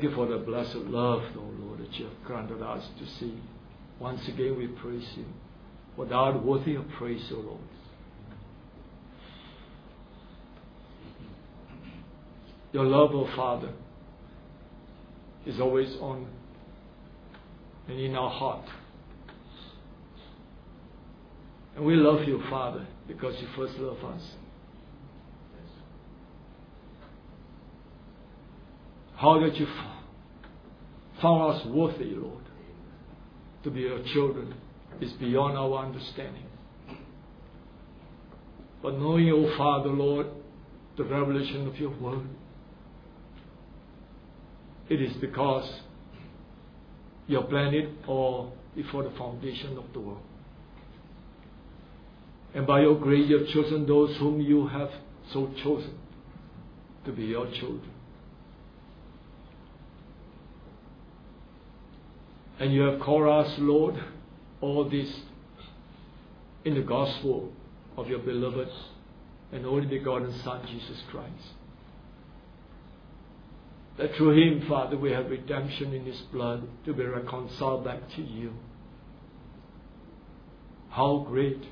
Thank you for the blessed love, O Lord, that you have granted us to see. Once again we praise you. For thou art worthy of praise, O Lord. Your love, O Father, is always on and in our heart. And we love you, Father, because you first loved us. How that you found us worthy, Lord, to be your children is beyond our understanding. But knowing, O Father, Lord, the revelation of your word, it is because you have planned it all before the foundation of the world. And by your grace you have chosen those whom you have so chosen to be your children. And you have called us, Lord, all this in the gospel of your beloved and only begotten Son, Jesus Christ. That through him, Father, we have redemption in his blood to be reconciled back to you. How great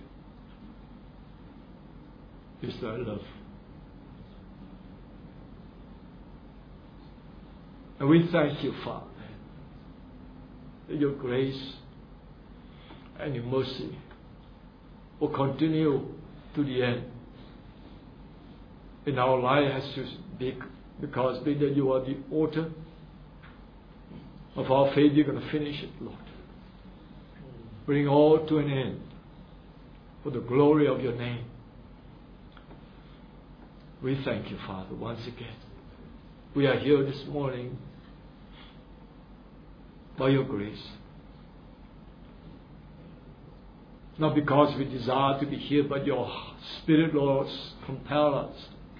is thy love. And we thank you, Father, that your grace and your mercy will continue to the end in our life as you speak, because being that you are the author of our faith, you're going to finish it, Lord. Bring all to an end for the glory of your name. We thank you, Father, once again. We are here this morning by your grace. Not because we desire to be here, but your Spirit, Lord, compel us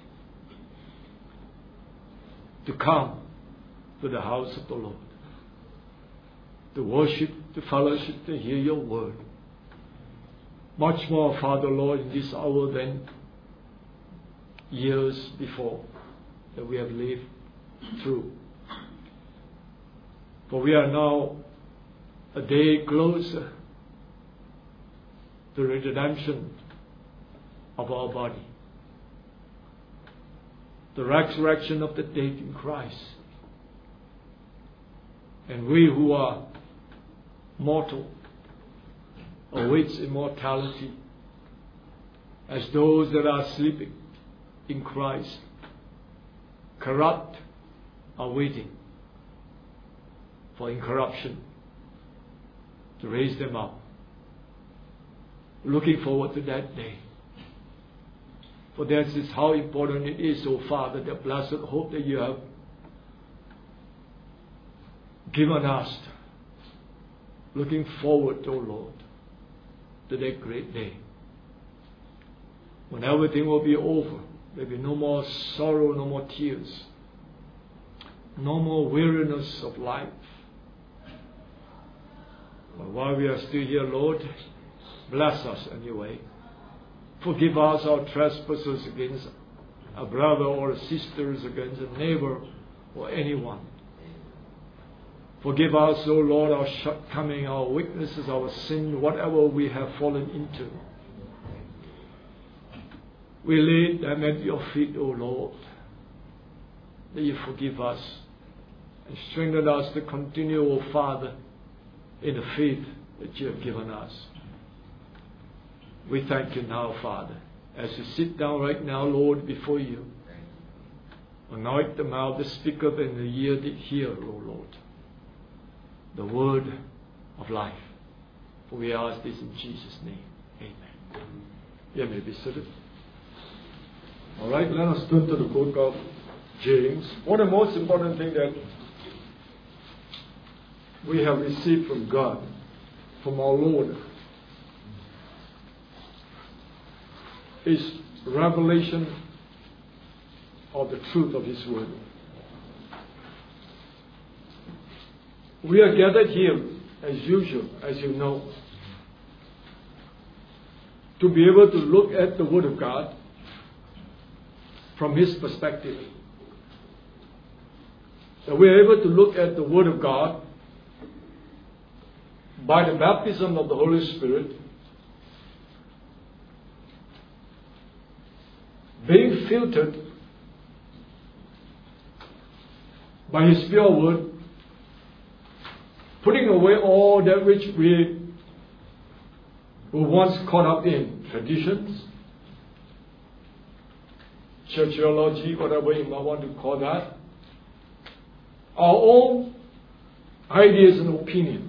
to come to the house of the Lord, to worship, to fellowship, to hear your word. Much more, Father, Lord, in this hour than years before that we have lived through. For we are now a day closer to the redemption of our body, the resurrection of the dead in Christ. And we who are mortal awaits immortality as those that are sleeping in Christ, corrupt, are waiting for incorruption to raise them up. Looking forward to that day. For that is how important it is, O Father, the blessed hope that you have given us. Looking forward, O Lord, to that great day, when everything will be over. There will be no more sorrow, no more tears, no more weariness of life. But while we are still here, Lord, bless us anyway. Forgive us our trespasses against a brother or a sister, against a neighbor or anyone. Forgive us, O Lord, our shortcoming, our weaknesses, our sin, whatever we have fallen into. We lay them at your feet, O Lord, that you forgive us and strengthen us to continue, O Father, in the faith that you have given us. We thank you now, Father, as you sit down right now, Lord, before you. Anoint the mouth, the speaker, and the ear that hear, O Lord, the word of life. For we ask this in Jesus' name. Amen. You may be seated. All right, let us turn to the book of James. One of the most important things that we have received from God, from our Lord, is revelation of the truth of His Word. We are gathered here, as usual, as you know, to be able to look at the Word of God from His perspective. that we are able to look at the Word of God by the baptism of the Holy Spirit, being filtered by His pure Word, putting away all that which we were once caught up in traditions, churchology, whatever you might want to call that, our own ideas and opinions.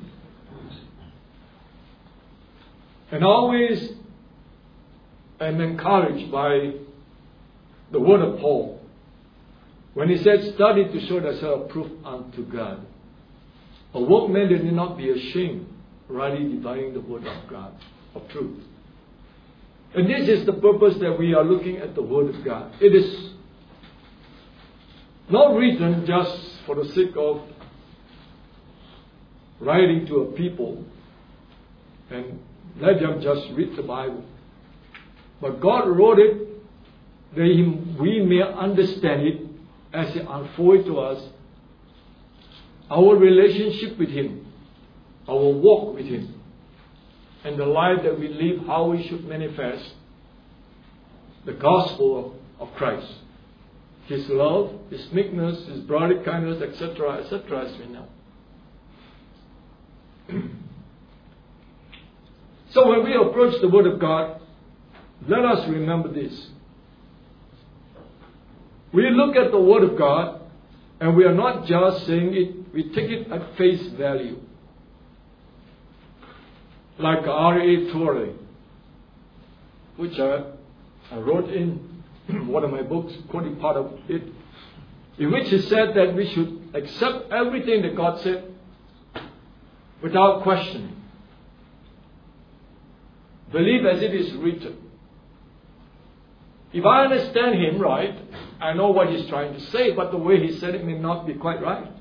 And always am encouraged by the word of Paul when he said, study to show thyself approved unto God. A workman that need not be ashamed, rightly dividing the word of God, of truth. And this is the purpose that we are looking at the word of God. It is not written just for the sake of writing to a people and let them just read the Bible. But God wrote it that we may understand it as it unfolds to us, our relationship with Him, our walk with Him, and the life that we live, how we should manifest the gospel of Christ. His love, His meekness, His brotherly kindness, etc., etc., as we know. So when we approach the Word of God, let us remember this. We look at the Word of God, and we are not just saying it, we take it at face value. Like R.A. Torrey, which I wrote in one of my books, quoting part of it, in which he said that we should accept everything that God said without questioning. Believe as it is written. If I understand him right, I know what he's trying to say, but the way he said it may not be quite right.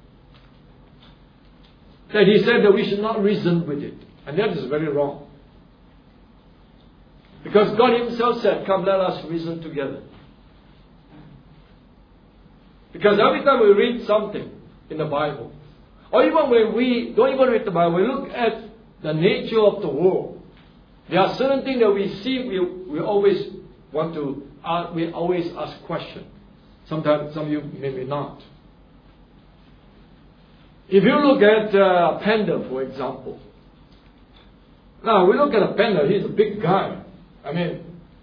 That he said that we should not reason with it. And that is very wrong. Because God Himself said, come, let us reason together. Because every time we read something in the Bible, or even when we don't even read the Bible, we look at the nature of the world. There are certain things that we see, we always want to, we always ask questions. Sometimes some of you maybe not. If you look at a panda, for example. Now, we look at a panda, he's a big guy. I mean,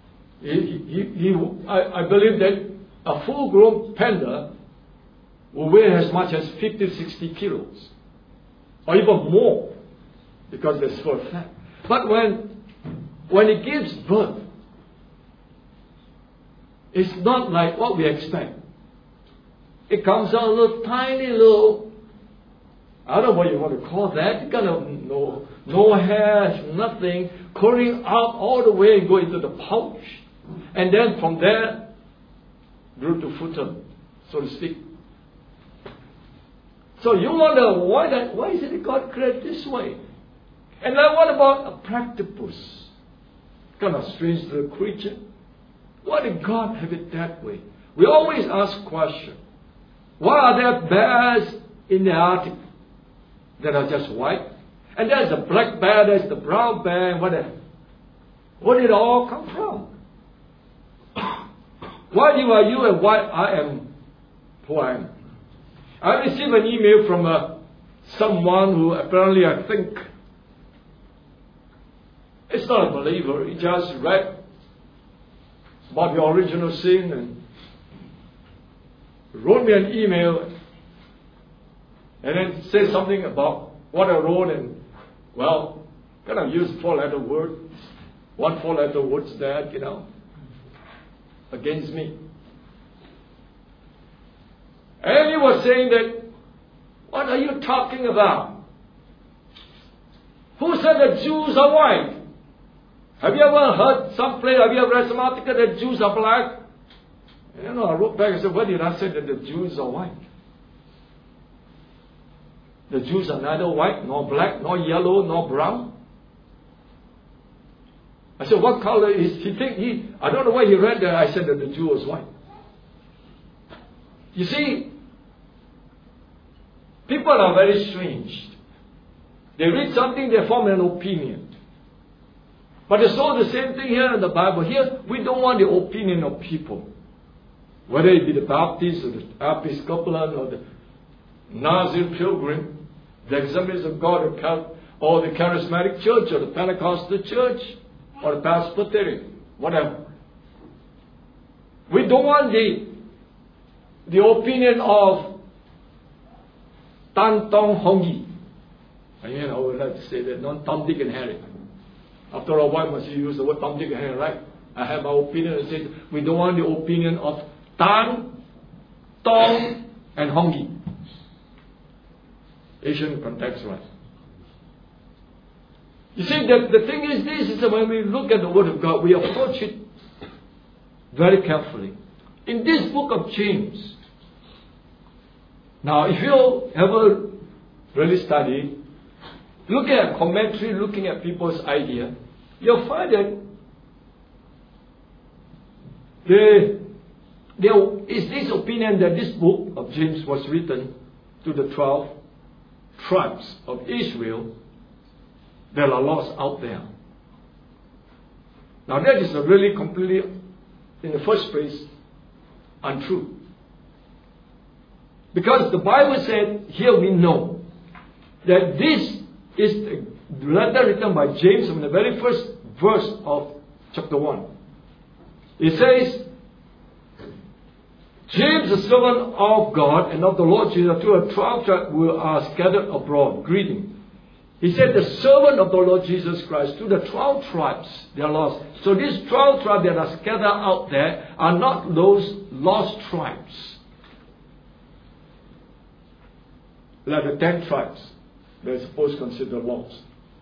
I believe that a full-grown panda will weigh as much as 50, 60 kilos. Or even more, because there's fur fat. But when it gives birth, it's not like what we expect. It comes out a little tiny little, I don't know what you want to call that, kind of no hair, nothing, curling out all the way and go into the pouch. And then from there, grew to futon, so to speak. So you wonder, why is it that God created this way? And then what about a platypus? Kind of strange little creature. Why did God have it that way? We always ask questions. Why are there bears in the Arctic that are just white? And there's the black bear, there's the brown bear, whatever. Where did it all come from? Why you are you and why I am who I am? I received an email from someone who apparently I think it's not a believer. He just read about the original sin and wrote me an email and then said something about what I wrote and, well, kind of used 4-letter word. 1 4-letter word's that, against me. And he was saying that, what are you talking about? Who said that Jews are white? Have you ever heard some place, have you ever read some article that Jews are black? And I wrote back and said, where did I say that the Jews are white? The Jews are neither white, nor black, nor yellow, nor brown. I said, what color is he? I don't know where he read that I said that the Jew was white. You see, People are very strange. They read something, they form an opinion. But it's all the same thing here in the Bible. Here, we don't want the opinion of people. Whether it be the Baptist or the Episcopalian or the Nazir Pilgrim, the Assemblies of God or the Charismatic Church or the Pentecostal Church or the Presbyterian, whatever. We don't want the opinion of Tan Tong Hongi. And I would like to say that, not Tom, Dick and Harry. After all, why must you use the word Tom, Dick and Harry, right? I have my opinion and say we don't want the opinion of Tan, Tong, and Hongi. Asian context, right? You see, the thing is this, is that when we look at the Word of God, we approach it very carefully. In this book of James, now if you ever really study, looking at commentary, looking at people's idea, you'll find that there is this opinion that this book of James was written to the 12 tribes of Israel that are lost out there. Now that is a really completely, in the first place, untrue. Because the Bible said, here we know, that this is the letter written by James from the very first verse of chapter 1. It says, James, the servant of God and of the Lord Jesus, to the 12 tribes who are scattered abroad, greeting. He said, the servant of the Lord Jesus Christ, to the 12 tribes, they are lost. So these 12 tribes that are scattered out there are not those lost tribes. Like the 10 tribes they're supposed to consider lost.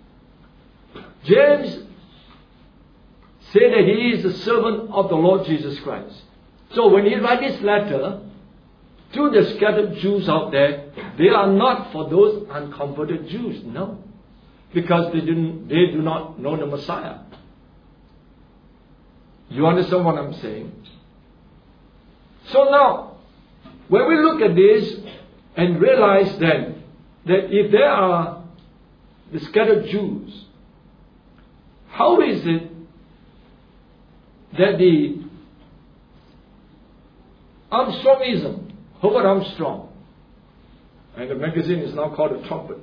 James said that he is the servant of the Lord Jesus Christ. So when he writes this letter to the scattered Jews out there, they are not for those unconverted Jews, no. Because they do not know the Messiah. You understand what I'm saying? So now, when we look at this and realize then that if there are the scattered Jews, how is it that the Armstrongism, Herbert Armstrong, and the magazine is now called The Trumpet,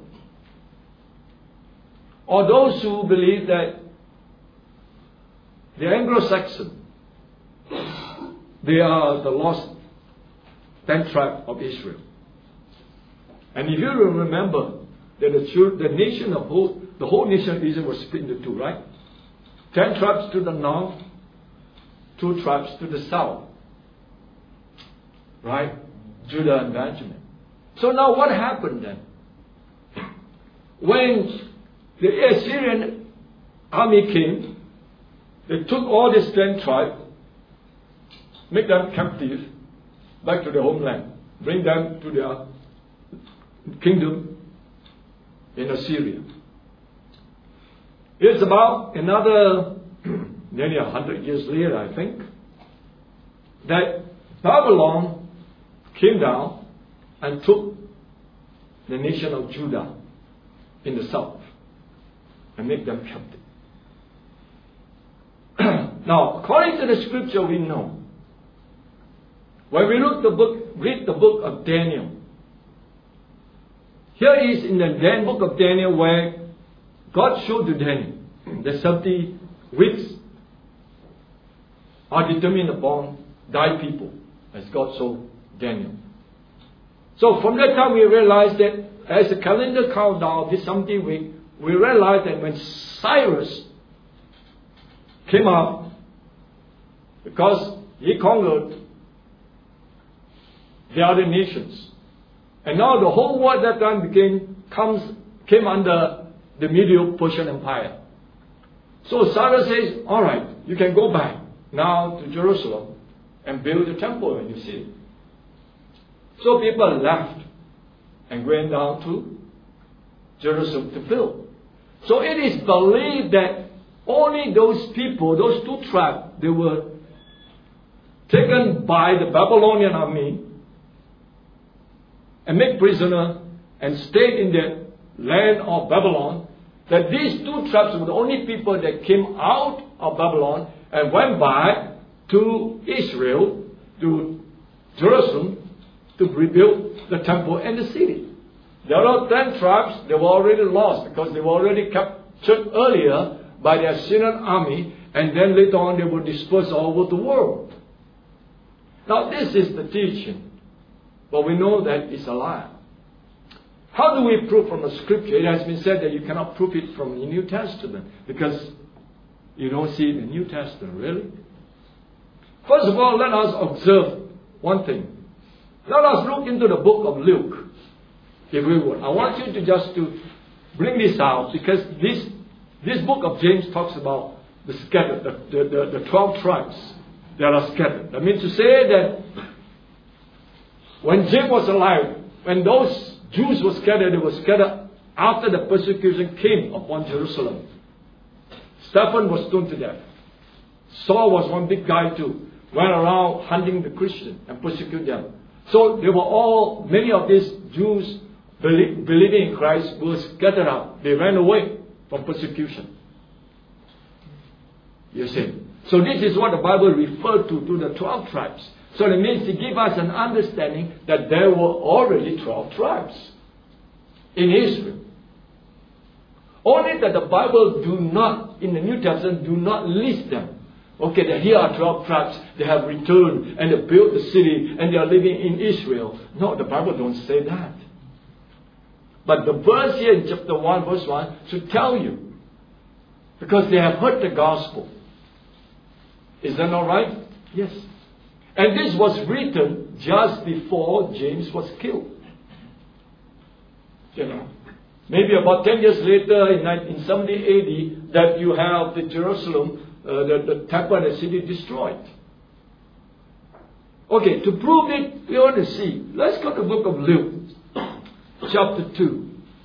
or those who believe that the Anglo-Saxon, they are the lost 10th tribe of Israel. And if you remember that the nation of the whole nation of Israel was split into two, right? 10 tribes to the north, 2 tribes to the south. Right? Judah and Benjamin. So now what happened then? When the Assyrian army came, they took all these 10 tribes, make them captive back to their homeland, bring them to their kingdom in Assyria. It's about another nearly 100 years later, I think, that Babylon came down and took the nation of Judah in the south and made them captive. Now, according to the scripture, we know when we read the book of Daniel. Here is in the book of Daniel where God showed to Daniel the 70 weeks are determined upon thy people, as God showed Daniel. So from that time we realized that as the calendar countdown of this 70 week, we realized that when Cyrus came up, because he conquered the other nations, and now the whole world at that time came under the Medo-Persian Empire. So Cyrus says, all right, you can go back now to Jerusalem and build the temple in the city. So people left and went down to Jerusalem to build. So it is believed that only those people, those 2 tribes, they were taken by the Babylonian army and made prisoner and stayed in the land of Babylon, that these two tribes were the only people that came out of Babylon and went back to Israel, to Jerusalem, to rebuild the temple and the city. The other 10 tribes, they were already lost because they were already captured earlier by the Assyrian army, and then later on they were dispersed all over the world. Now this is the teaching, but we know that it's a lie. How do we prove from the scripture? It has been said that you cannot prove it from the New Testament because you don't see it in the New Testament, really. First of all, let us observe one thing. Let us look into the book of Luke, if we would. I want you to just to bring this out because this book of James talks about the scattered, the 12 tribes that are scattered. That means to say that when James was alive, when those Jews were scattered, they were scattered after the persecution came upon Jerusalem. Stephen was stoned to death. Saul was one big guy too. Went around hunting the Christians and persecute them. So they were all, many of these Jews believing in Christ were scattered out. They ran away from persecution. You see. So this is what the Bible referred to the 12 tribes. So it means to give us an understanding that there were already 12 tribes in Israel. Only that the Bible do not, in the New Testament, do not list them. Okay, that here are 12 tribes, they have returned and they built the city and they are living in Israel. No, the Bible don't say that. But the verse here in chapter 1, verse 1 should tell you. Because they have heard the gospel. Is that not right? Yes. And this was written just before James was killed. You know, maybe about 10 years later in 70 AD that you have the Jerusalem, the temple and the city destroyed. Okay, to prove it, we want to see. Let's go to the book of Luke, chapter 2.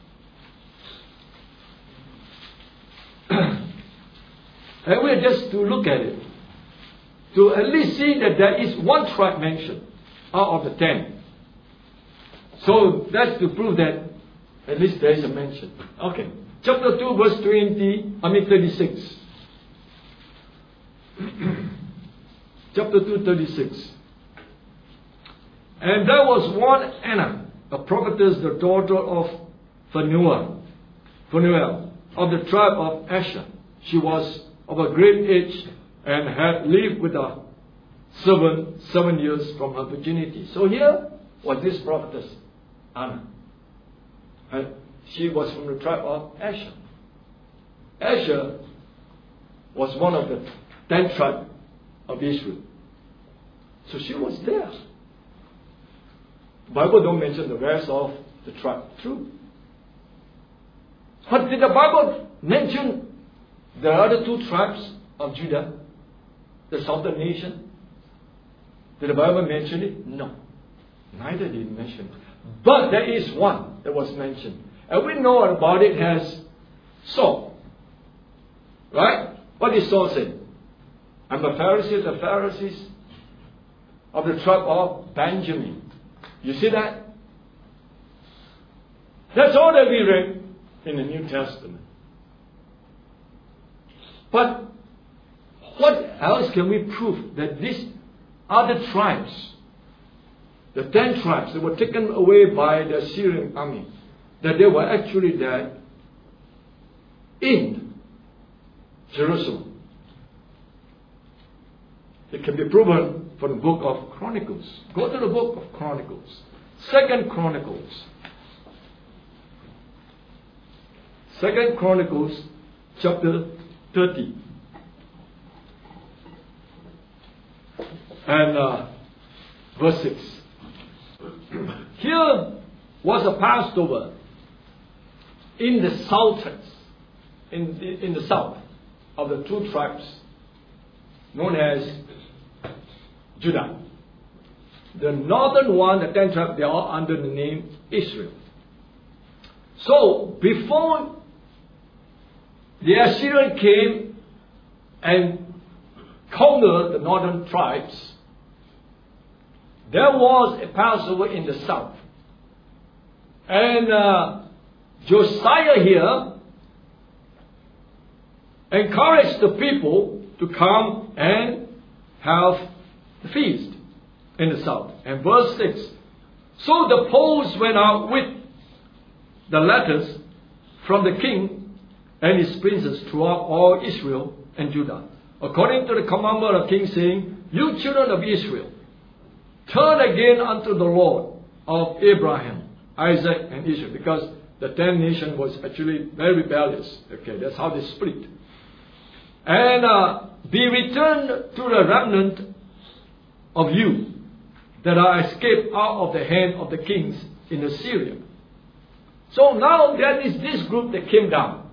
And we're just to look at it. To at least see that there is one tribe mentioned out of the 10. So that's to prove that at least there is a mention. Okay. Chapter 2 verse 36. Chapter 2, 36. And there was one Anna, a prophetess, the daughter of Phanuel, of the tribe of Asher. She was of a great age and had lived with a servant 7 years from her virginity. So here was this prophetess, Anna. And she was from the tribe of Asher. Asher was one of the 10 tribes of Israel. So she was there. The Bible don't mention the rest of the tribe. True. But did the Bible mention the other 2 tribes of Judah? The southern nation? Did the Bible mention it? No. Neither did it mention it. But there is one that was mentioned. And we know about it as Saul. Right? What did Saul say? I'm a Pharisee of the Pharisees of the tribe of Benjamin. You see that? That's all that we read in the New Testament. But what else can we prove that these other tribes, the 10 tribes that were taken away by the Assyrian army, that they were actually there in Jerusalem? It can be proven from the book of Chronicles. Go to the book of Chronicles. 2 Chronicles. 2 Chronicles chapter 30. And verse 6. Here was a Passover in the southwest, in the south of the 2 tribes known as Judah. The northern one, the 10 tribes, they are all under the name Israel. So, before the Assyrian came and conquered the northern tribes, there was a Passover in the south. And Josiah here encouraged the people to come and have the feast in the south. And verse 6. So the poles went out with the letters from the king and his princes throughout all Israel and Judah, according to the commandment of king, saying, You children of Israel, turn again unto the Lord of Abraham, Isaac, and Israel. Because the 10 nation was actually very rebellious. Okay, that's how they split. And be returned to the remnant of you that are escaped out of the hand of the kings in Assyria. So now there is this group that came down,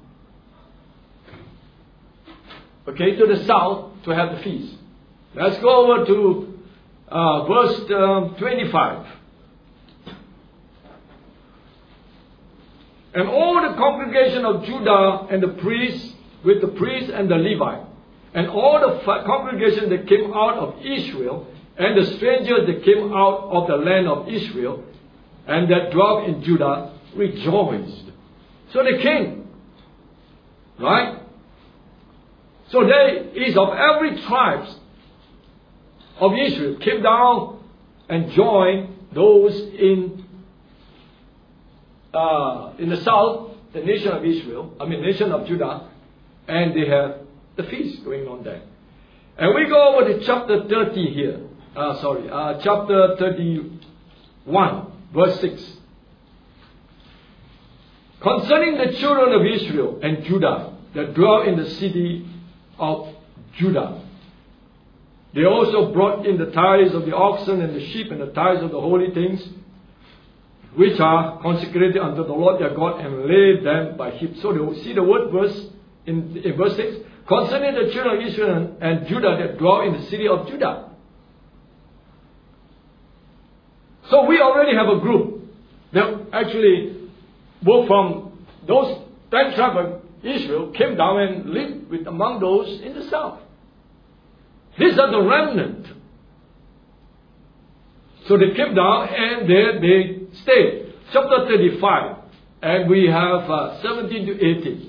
okay, to the south to have the feast. Let's go over to verse 25. And all the congregation of Judah and the priests, with the priests and the Levite, and all the congregation that came out of Israel, and the strangers that came out of the land of Israel, and that dwelt in Judah, rejoiced. So they came. Right? So there is of every tribe of Israel came down and joined those in the south, the nation of Israel, nation of Judah, and they have the feast going on there. And we go over to chapter 30 here. Chapter 31, verse 6. Concerning the children of Israel and Judah that dwell in the city of Judah, they also brought in the tithes of the oxen and the sheep and the tithes of the holy things, which are consecrated unto the Lord their God, and laid them by heaps. So they see the word verse in verse 6. Concerning the children of Israel and Judah that dwell in the city of Judah. So we already have a group that actually were from those 10 tribes of Israel, came down and lived with among those in the south. These are the remnant. So they came down and there they stayed. Chapter 35. And we have 17 to 18.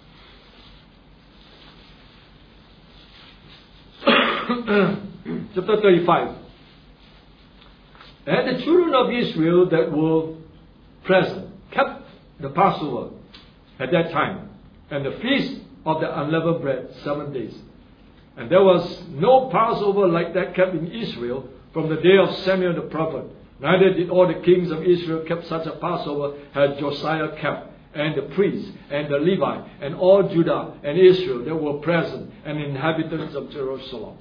Chapter 35. And the children of Israel that were present kept the Passover at that time, and the feast of the unleavened bread 7 days. And there was no Passover like that kept in Israel from the day of Samuel the prophet. Neither did all the kings of Israel kept such a Passover as Josiah kept, and the priests, and the Levite, and all Judah and Israel that were present, and inhabitants of Jerusalem.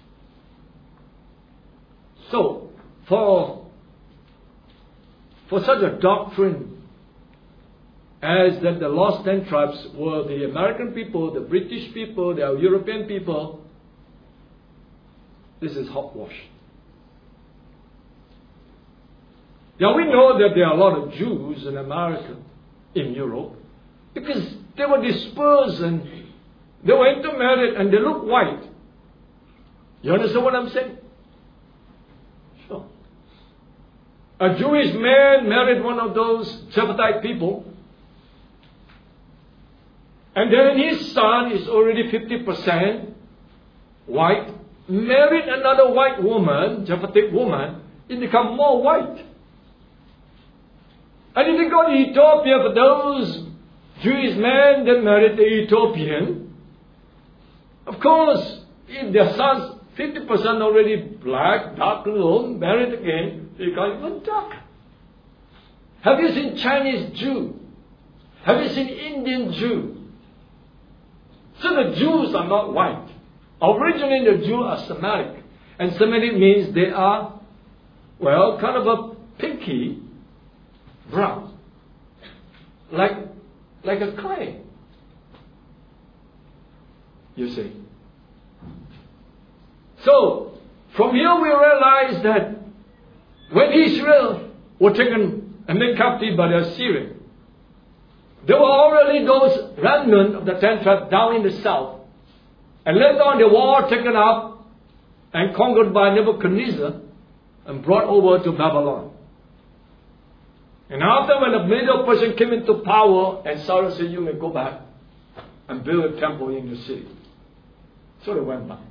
So, for such a doctrine as that the lost 10 tribes were the American people, the British people, the European people, this is hogwash. Now we know that there are a lot of Jews in America, in Europe, because they were dispersed and they were intermarried and they look white. You understand what I'm saying? Sure. A Jewish man married one of those Japhethite people, and then his son is already 50% white, married another white woman, Japhethic woman, it becomes more white. And if you go to Ethiopia, for those Jewish men that married the Ethiopian, of course, if their son's 50% already black, dark blonde, married again, they become even darker. Have you seen Chinese Jew? Have you seen Indian Jew? So the Jews are not white. Originally the Jews are Semitic. And Semitic means they are, well, kind of a pinky brown. Like a clay. You see. So, from here we realize that when Israel were taken and made captive by the Assyrians, there were already those remnant of the 10 tribes down in the south. And later on they were all taken up and conquered by Nebuchadnezzar and brought over to Babylon. And after when the Medo-Persian came into power, and Cyrus said, you may go back and build a temple in the city. So they went back.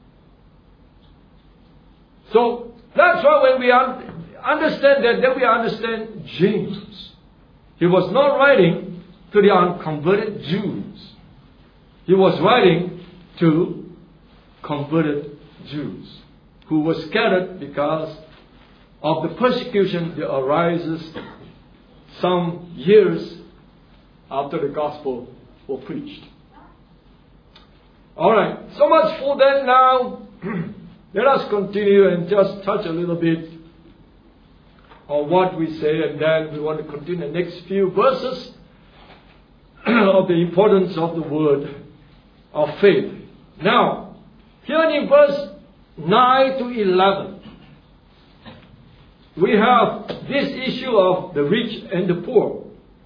So that's why when we understand that, then we understand James. He was not writing to the unconverted Jews. He was writing to converted Jews who were scattered because of the persecution that arises some years after the gospel was preached. Alright, so much for that now. Let us continue and just touch a little bit on what we say, and then we want to continue the next few verses of the importance of the word of faith. Now, here in verse 9 to 11, we have this issue of the rich and the poor.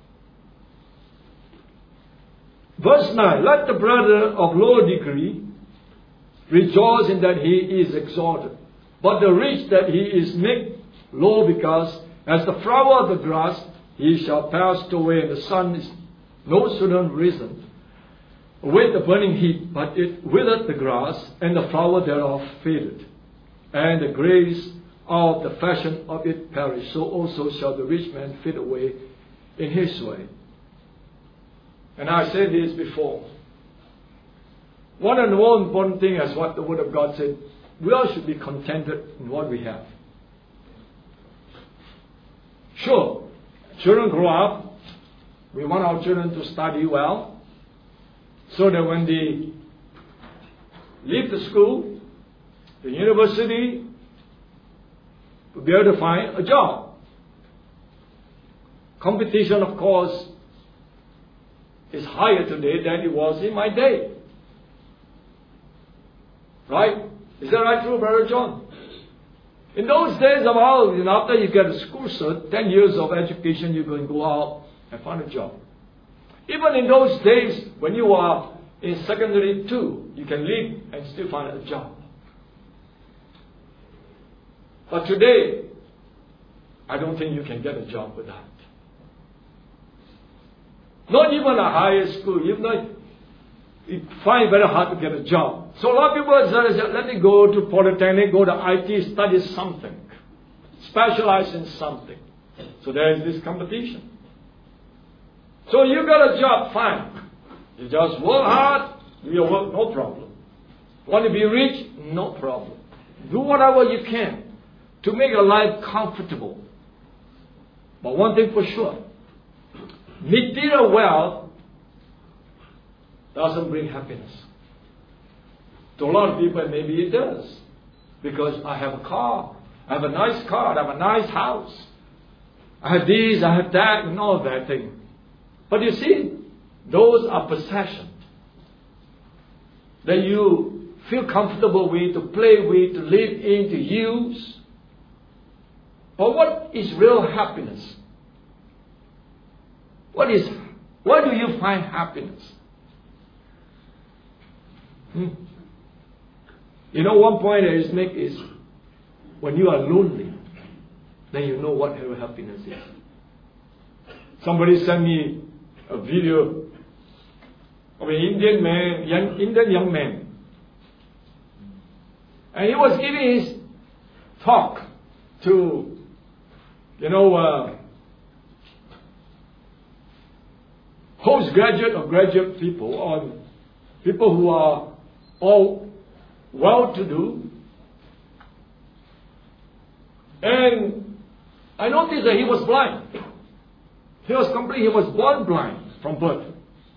Verse 9, let the brother of lower degree rejoice in that he is exalted, but the rich that he is made low, because as the flower of the grass he shall pass away, and the sun is no sooner risen with the burning heat, but it withereth the grass, and the flower thereof fadeth, and the grace of the fashion of it perish. So also shall the rich man fade away in his way. And I said this before. One and more important thing is what the Word of God said. We all should be contented in what we have. Sure, children grow up. We want our children to study well, so that when they leave the school, the university, to be able to find a job. Competition, of course, is higher today than it was in my day. Right? Is that right, true, Brother John? In those days of ours, after you get a school cert, 10 years of education, you can go out and find a job. Even in those days, when you are in secondary 2, you can leave and still find a job. But today, I don't think you can get a job with that. Not even a higher school. You find it very hard to get a job. So a lot of people say, let me go to Polytechnic, go to IT, study something. Specialize in something. So there is this competition. So you got a job, fine. You just work hard, do your work, no problem. Want to be rich? No problem. Do whatever you can to make your life comfortable. But one thing for sure, material wealth doesn't bring happiness. To a lot of people, maybe it does. Because I have a car, I have a nice car, I have a nice house. I have this, I have that, and all that thing. But you see, those are possessions that you feel comfortable with, to play with, to live in, to use. But what is real happiness? Where do you find happiness? You know, one point I just make is, when you are lonely, then you know what real happiness is. Somebody sent me a video of an Indian young man. And he was giving his talk to, postgraduate or graduate people, or people who are all well-to-do. And I noticed that he was blind. He was born blind from birth.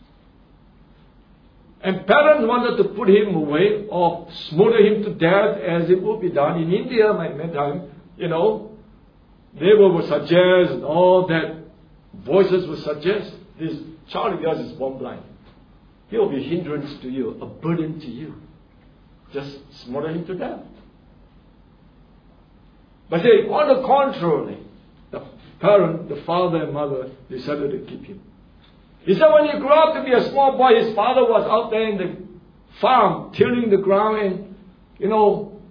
And parents wanted to put him away or smother him to death, as it would be done in India by that time. They would suggest, and all that voices would suggest, this child of yours is born blind. He will be a hindrance to you, a burden to you. Just smother him to death. But on the contrary, the parent, the father and mother, decided to keep him. He said when he grew up to be a small boy, his father was out there in the farm, tilling the ground and,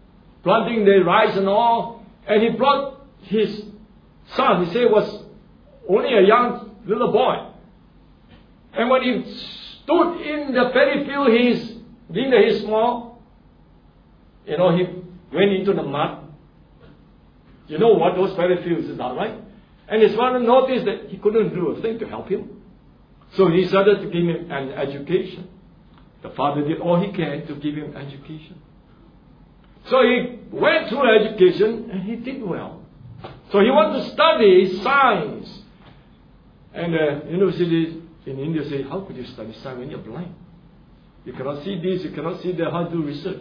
planting the rice and all. And he brought his son, he said it was only a young little boy. And when he stood in the paddy field, he's small, he went into the mud. You know what those paddy fields are, right? And his father noticed that he couldn't do a thing to help him. So he started to give him an education. The father did all he can to give him education. So he went through education and he did well. So he wanted to study science. And the university in India said, how could you study science when you're blind? You cannot see this, you cannot see that, how to do research?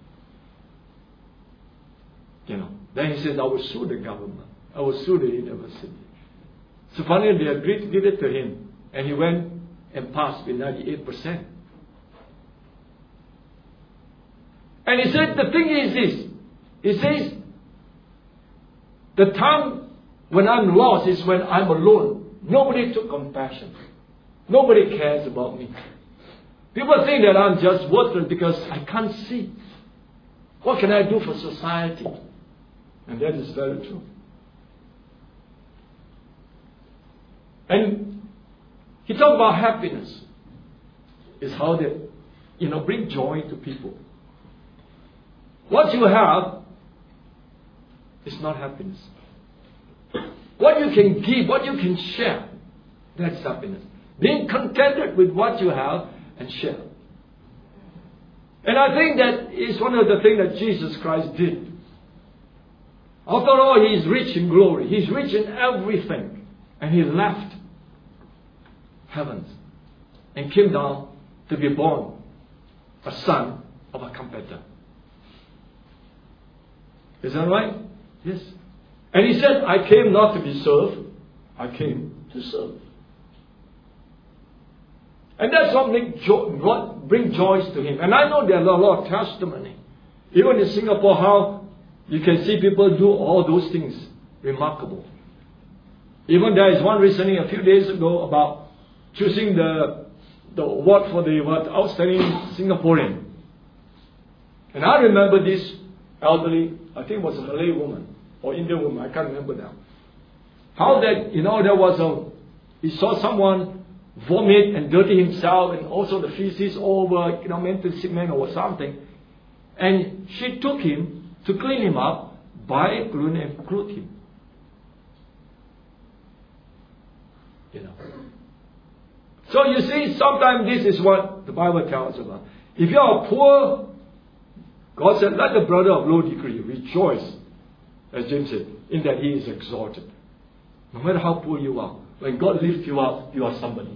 Then he said, I will sue the government. I will sue the university. So finally they agreed to give it to him. And he went and passed with 98%. And he said, the thing is this. He says, the time when I'm lost is when I'm alone. Nobody took compassion. Nobody cares about me. People think that I'm just worthless because I can't see. What can I do for society? And that is very true. And he talked about happiness. Is how they, bring joy to people. What you have is not happiness. What you can give, what you can share, that's happiness. Being contented with what you have and share. And I think that is one of the things that Jesus Christ did. After all, He is rich in glory. He is rich in everything. And He left heavens and came down to be born a son of a carpenter. Is that right? Yes. And He said, I came not to be served, I came to serve. And that's what brings joy to Him. And I know there are a lot of testimony. Even in Singapore, how you can see people do all those things. Remarkable. Even there is one recently, a few days ago, about choosing the award for the outstanding Singaporean. And I remember this elderly, I think it was a Malay woman or Indian woman, I can't remember now. How that, there was he saw someone vomit and dirty himself and also the feces over, mental sick man or something. And she took him to clean him up, buy a balloon and clothe him. So you see, sometimes this is what the Bible tells about. If you are poor, God said, let the brother of low degree rejoice, as James said, in that he is exalted. No matter how poor you are, when God lifts you up, you are somebody.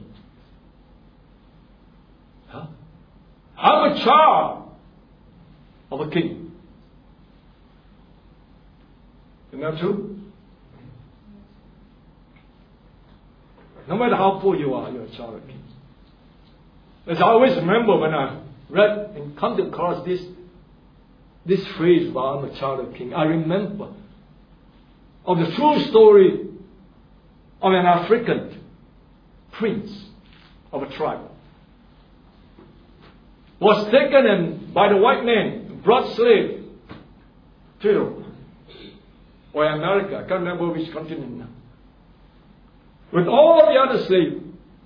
I'm a child of a king. Isn't that true? No matter how poor you are, you're a child of a king. As I always remember when I read and come across this phrase about I'm a child of a king, I remember of the true story of an African prince of a tribe. Was taken and by the white man, brought slave to Europe or America, I can't remember which continent now, with all the other slaves.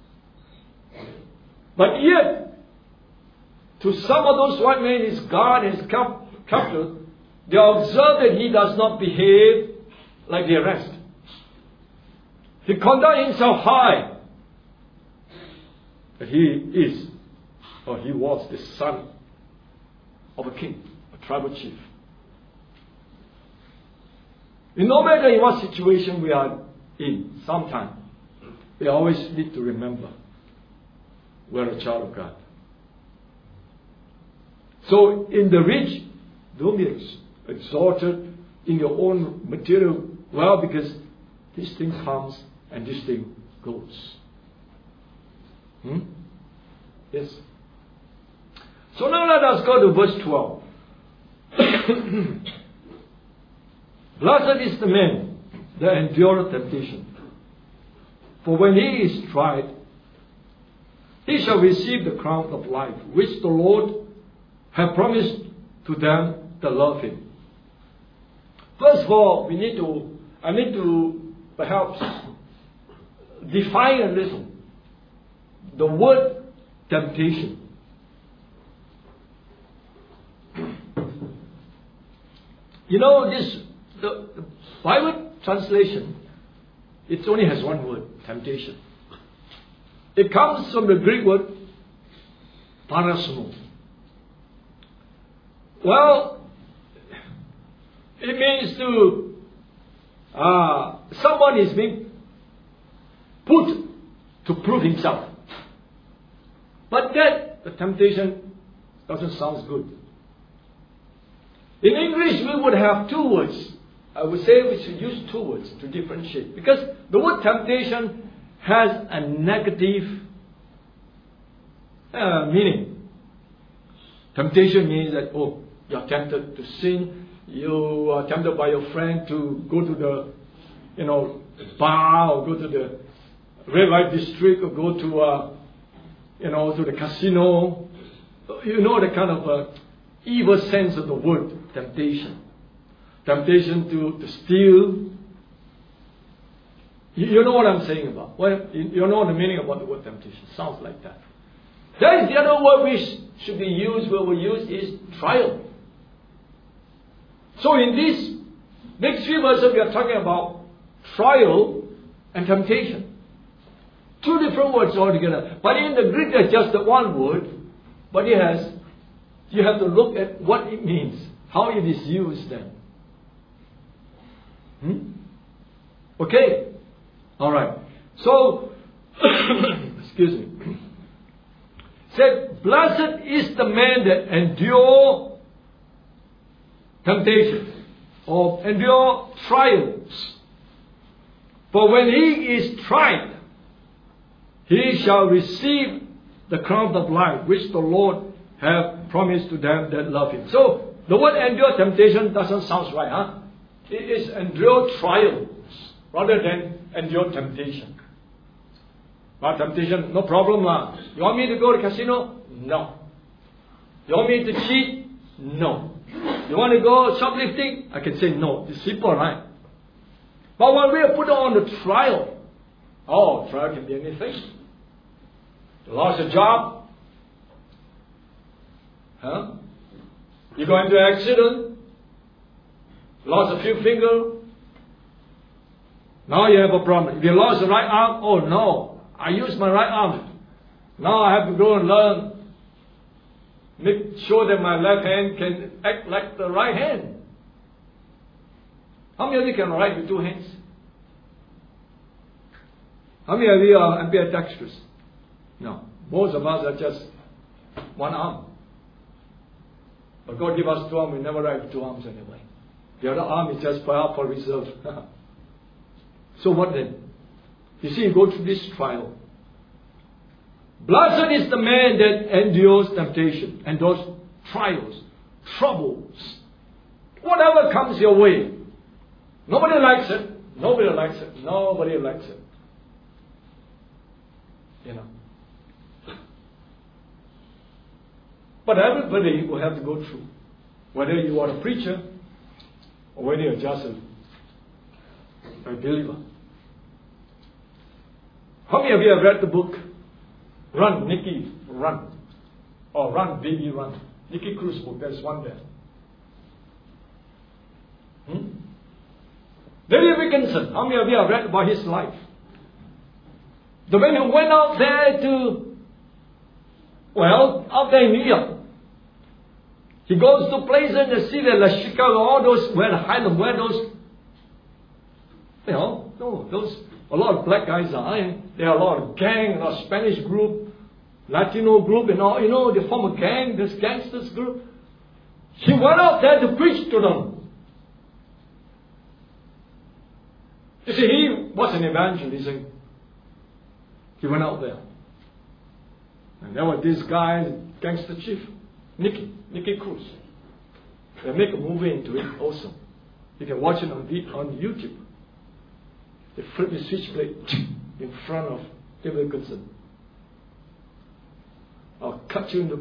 But yet, to some of those white men, his guard, his captor, they observe that he does not behave like the rest. He conducts himself high. But he is, or he was, the son of a king, a tribal chief. No matter in what situation we are in, sometime, we always need to remember we're a child of God. So in the rich, don't be exalted in your own material wealth, because this thing comes and this thing goes. Yes. So now let us go to verse 12. Blessed is the man that endureth temptation. For when he is tried, he shall receive the crown of life, which the Lord hath promised to them that love Him. First of all, I need to perhaps define a little the word temptation. You know, the Bible translation, it only has one word, temptation. It comes from the Greek word parasmo. Well, it means to someone is being put to prove himself. But that the temptation doesn't sound good. In English, we would have two words. I would say we should use two words to differentiate. Because the word temptation has a negative meaning. Temptation means that, oh, you're tempted to sin. You are tempted by your friend to go to the, bar, or go to the red light district, or go to, to the casino. You know the kind of evil sense of the word temptation. Temptation to steal. You know what I'm saying about. Well, you know the meaning about the word temptation. Sounds like that. That is the other word which should be used, where we use is trial. So in these next few verses we are talking about trial and temptation. Two different words altogether. But in the Greek there's just the one word, but you have to look at what it means, how it is used then. Okay? Alright. So, excuse me. Said, blessed is the man that endure temptation, or endure trials. For when he is tried, he shall receive the crown of life, which the Lord have promised to them that love him. So, the word endure temptation doesn't sound right, huh? It is endure trials, rather than endure temptation. But temptation, no problem lah. You want me to go to casino? No. You want me to cheat? No. You want to go shoplifting? I can say no. It's simple, right? But when we are put on the trial, trial can be anything. You lost a job. Huh? You go into an accident. Lost a few fingers. Now you have a problem. If you lost the right arm, oh no, I used my right arm. Now I have to go and learn. Make sure that my left hand can act like the right hand. How many of you can write with two hands? How many of you are ambidextrous? No. Most of us are just one arm. But God give us two arms, we never write with two arms anyway. The other arm is just for reserve. So what then? You see, you go through this trial. Blessed is the man that endures temptation, endures trials, troubles, whatever comes your way. Nobody likes it. Nobody likes it. Nobody likes it. You know. But everybody will have to go through. Whether you are a preacher or whether you're just a believer. How many of you have read the book Run, Nicky, Run? Or Run, Baby, Run? Nicky Cruz book, there's one there. David Wilkinson, how many of you have read about his life? The man who went out there out there in New York. He goes to places in the city like Chicago, all those, where the Highland, where those, a lot of black guys are. There are a lot of gang, a lot of Spanish group, Latino group, and all, they form a gang, this gangsters group. He went out there to preach to them. You see, he was an evangelist. He went out there. And there was this guy, gangster chief, Nicky Cruz. They make a movie into it also. You can watch it on YouTube. They flip the switchblade in front of David Wilkinson. I'll cut you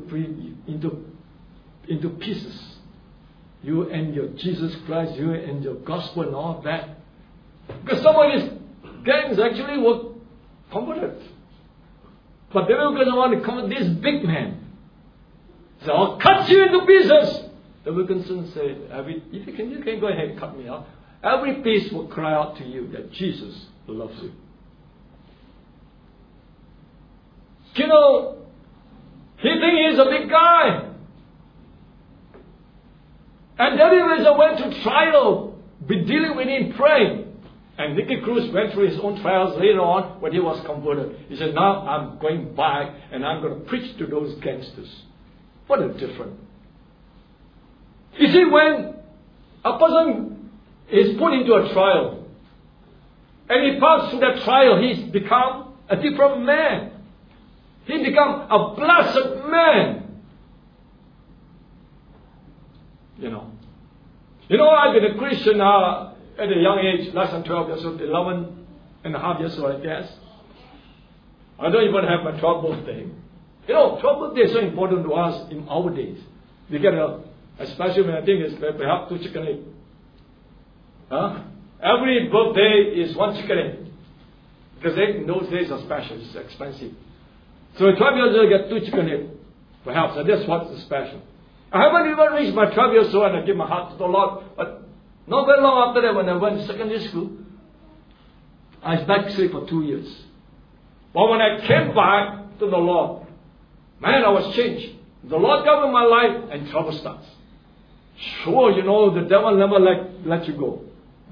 into pieces. You and your Jesus Christ, you and your gospel and all that. Because some of these gangs actually were converted. But the Nebuchadnezzar wanted to convert this big man. So I'll cut you into pieces. The Nebuchadnezzar said, if you can go ahead and cut me out. Every piece will cry out to you that Jesus loves you. You know, he thinks he's a big guy. And Nebuchadnezzar went to trial, be dealing with him, praying. And Nicky Cruz went through his own trials later on when he was converted. He said, now I'm going back and I'm going to preach to those gangsters. What a difference. You see, when a person is put into a trial and he passes through that trial, he's become a different man. He become a blessed man. You know, I've been a Christian at a young age, less than 12 years old, 11 and a half years old, I guess. I don't even have my 12th birthday. You know, 12th birthday is so important to us in our days. We get especially when I think it's perhaps 2 chicken egg. Every birthday is 1 chicken egg. Because egg in those days are special, it's expensive. So at 12 years old, you get 2 chicken egg, perhaps, and that's what's special. I haven't even reached my 12 years old and I give my heart to the Lord, but not very long after that, when I went to secondary school, I was backslid for 2 years. But when I came back to the Lord, man, I was changed. The Lord came in my life and trouble starts. Sure, you know, the devil never let you go.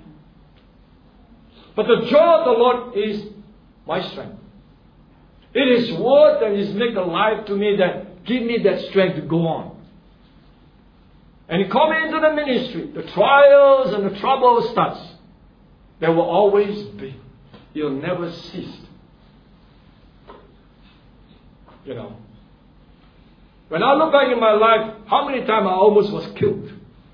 But the joy of the Lord is my strength. It is word that is make alive to me that give me that strength to go on. And you come into the ministry, the trials and the trouble starts. There will always be. You'll never cease. You know. When I look back in my life, how many times I almost was killed?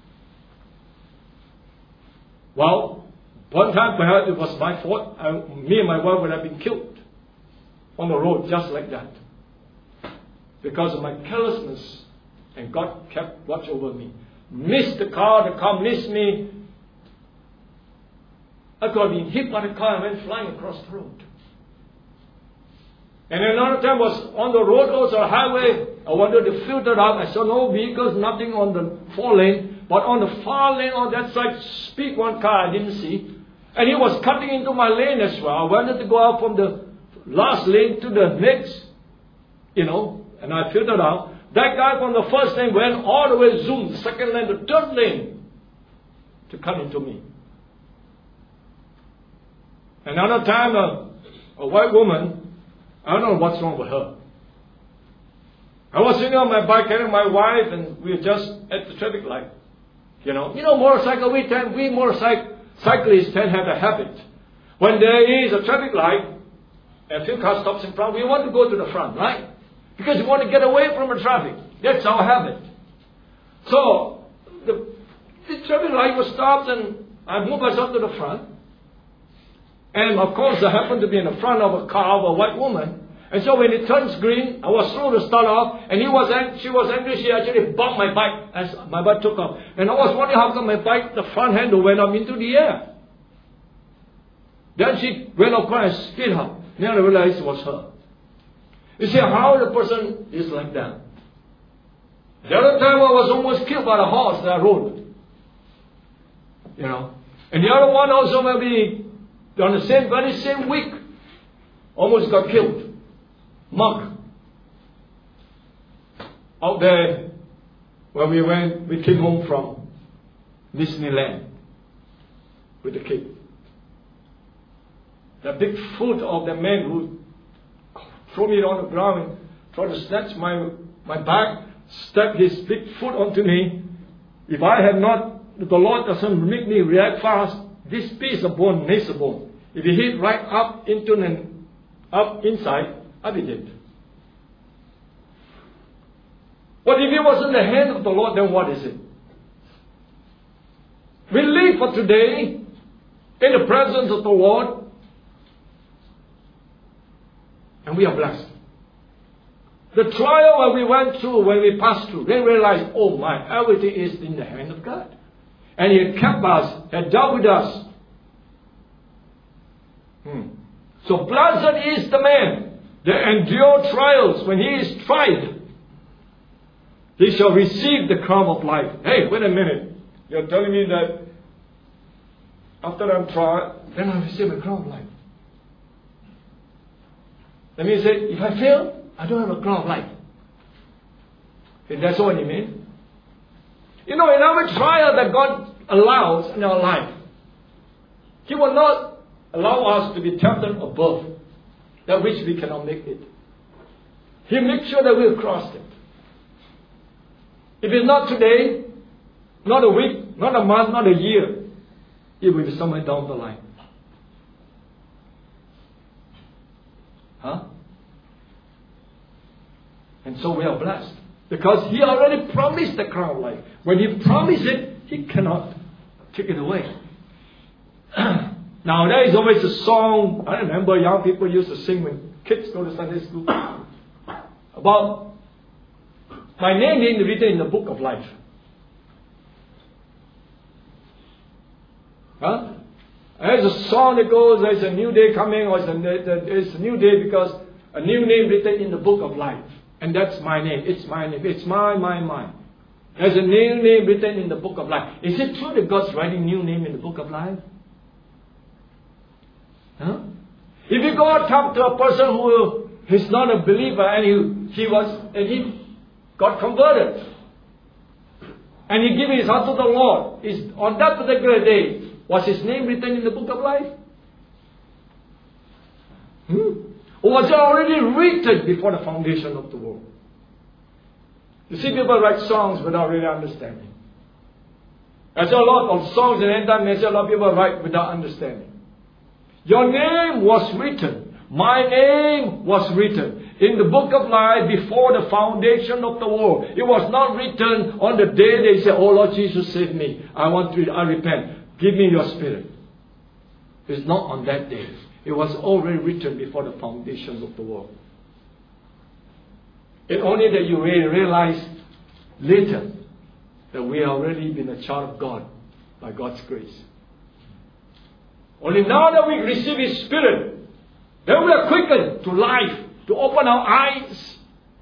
Well, one time perhaps it was my fault. Me and my wife would have been killed on the road just like that. Because of my carelessness. And God kept watch over me. Missed the car missed me. I could have been hit by the car and went flying across the road. And another time was on the road, also a highway. I wanted to filter out. I saw no vehicles, nothing on the 4 lane. But on the far lane on that side, speed one car I didn't see. And he was cutting into my lane as well. I wanted to go out from the last lane to the next, you know, and I filtered out. That guy from the first lane went all the way, zoom, the second lane, the third lane, to cut into me. Another time, a white woman, I don't know what's wrong with her. I was sitting on my bike carrying my wife, and we were just at the traffic light. You know, motorcycle, we motorcyclists tend to have a habit. When there is a traffic light, a few cars stops in front, we want to go to the front, right? Because we want to get away from the traffic. That's our habit. So, the traffic light was stopped and I moved myself to the front. And of course, I happened to be in the front of a car of a white woman. And so when it turns green, I was slow to start off. And she was angry. She actually bumped my bike as my bike took off. And I was wondering how come my bike, the front handle went up into the air. Then she went up and spit her. Then I realized it was her. You see how the person is like that. The other time I was almost killed by a horse that I rode. You know. And the other one also maybe on the very same week almost got killed. Mark. Out there where we came home from Disneyland with the kid. The big foot of the man who threw me on the ground and tried to snatch my bag, stepped his big foot onto me. If I had not, the Lord doesn't make me react fast, this piece of bone, nasal bone, if it hit right up inside, I'd be dead. But if it was in the hand of the Lord, then what is it? We live for today in the presence of the Lord. And we are blessed. The trial when we went through, when we passed through, then realized, oh my, everything is in the hand of God. And He had kept us, had dealt with us. So blessed is the man that endure trials. When he is tried, he shall receive the crown of life. Hey, wait a minute. You're telling me that after I'm tried, then I receive a crown of life. That means that if I fail, I don't have a crown of life. If that's what you mean. You know, in our trial that God allows in our life, He will not allow us to be tempted above that which we cannot make it. He makes sure that we'll cross it. If it's not today, not a week, not a month, not a year, it will be somewhere down the line. Huh? And so we are blessed. Because He already promised the crown of life. When He promised it, He cannot take it away. Now there is always a song, I remember young people used to sing when kids go to Sunday school, about my name being written in the book of life. Huh? There's a song that goes, there's a new day coming, or it's a new day because a new name written in the book of life. And that's my name. It's my name. It's mine. There's a new name written in the book of life. Is it true that God's writing new name in the book of life? Huh? If you come to a person who is not a believer and he got converted and he gave his heart to the Lord, on that particular day, was his name written in the book of life? Or was it already written before the foundation of the world? You see, people write songs without really understanding. There's a lot of songs in end time message, a lot of people write without understanding. Your name was written. My name was written in the book of life before the foundation of the world. It was not written on the day they say, "Oh Lord Jesus, save me. I repent. Give me your spirit." It's not on that day. It was already written before the foundations of the world. It's only that you realize later that we have already been a child of God by God's grace. Only now that we receive His Spirit, then we are quickened to life, to open our eyes.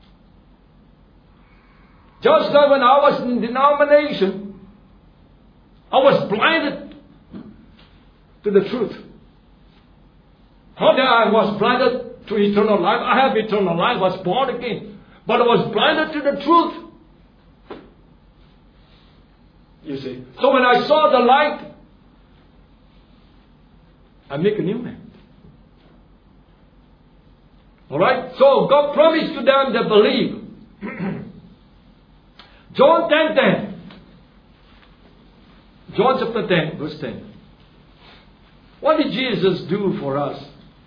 Just like when I was in denomination, I was blinded to the truth. Not that I was blinded to eternal life. I have eternal life. I was born again. But I was blinded to the truth. You see. So when I saw the light, I make a new man. Alright? So God promised to them that believe. John 10:10. John chapter 10, verse 10. What did Jesus do for us?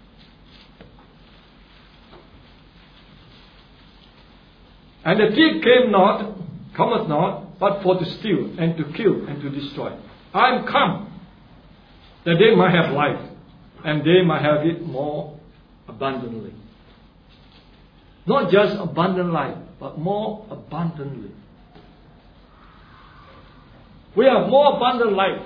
And the thief cometh not, but for to steal, and to kill, and to destroy. I am come, that they might have life, and they might have it more abundantly. Not just abundant life, but more abundantly. We have more abundant life.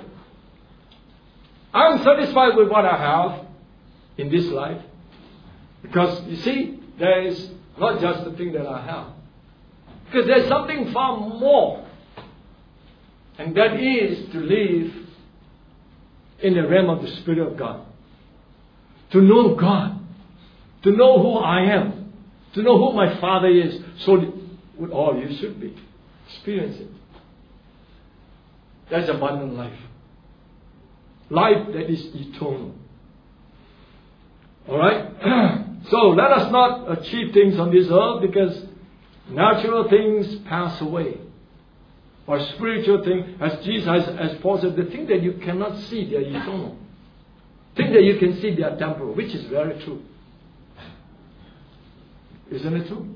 I'm satisfied with what I have in this life. Because, you see, there is not just the thing that I have. Because there's something far more. And that is to live in the realm of the Spirit of God. To know God. To know who I am. To know who my Father is. So with all you should be. Experience it. That's abundant life. Life that is eternal. Alright? So let us not achieve things on this earth because natural things pass away. Or spiritual things, as Jesus has Paul said, the things that you cannot see, they are eternal. Things that you can see, they are temporal, which is very true. Isn't it true?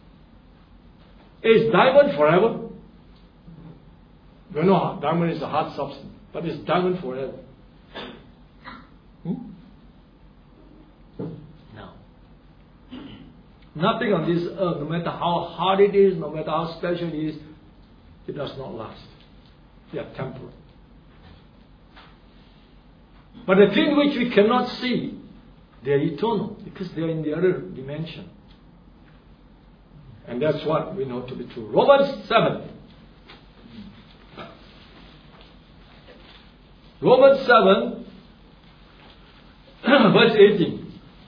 Is diamond forever? You know, diamond is a hard substance, but is diamond forever? No. Nothing on this earth, no matter how hard it is, no matter how special it is, it does not last. They are temporal. But the thing which we cannot see, They are eternal because they are in the other dimension. And that's what we know to be true. Romans 7. Romans 7, verse 18.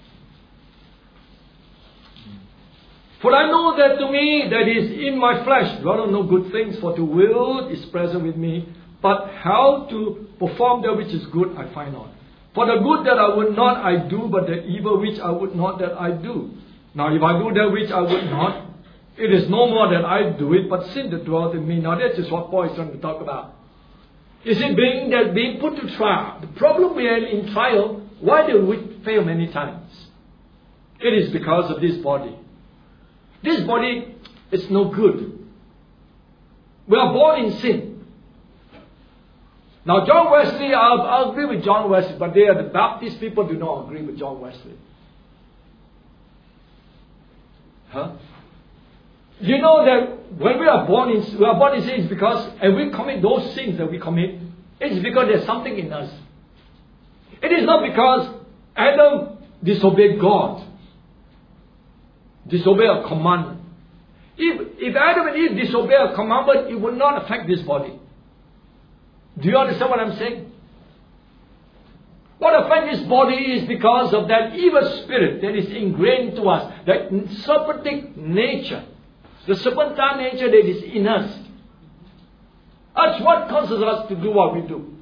For I know that to me that is in my flesh, rather no good things, for to will is present with me, but how to perform that which is good I find not. For the good that I would not I do, but the evil which I would not that I do. Now if I do that which I would not, it is no more that I do it, but sin that dwells in me. Now that is what Paul is trying to talk about. You see, being put to trial. The problem we are in trial, why do we fail many times? It is because of this body. This body is no good. We are born in sin. Now John Wesley, I'll agree with John Wesley, but they are the Baptist people do not agree with John Wesley. Huh? You know that when we are born in sin, it's because, and we commit those sins that we commit, it's because there's something in us. It is not because Adam disobeyed God, disobeyed a commandment. If Adam and Eve disobeyed a commandment, it would not affect this body. Do you understand what I'm saying? What affects this body is because of that evil spirit that is ingrained to us, that serpentic nature. The serpentine nature that is in us. That's what causes us to do what we do.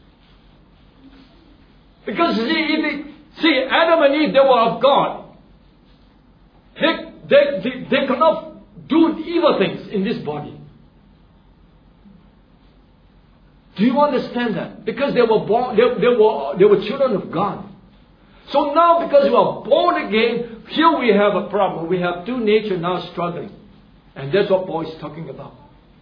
Because see, Adam and Eve, they were of God. They cannot do evil things in this body. Do you understand that? Because they were born, they were children of God. So now, because we are born again, here we have a problem. We have two natures now struggling. And that's what Paul is talking about.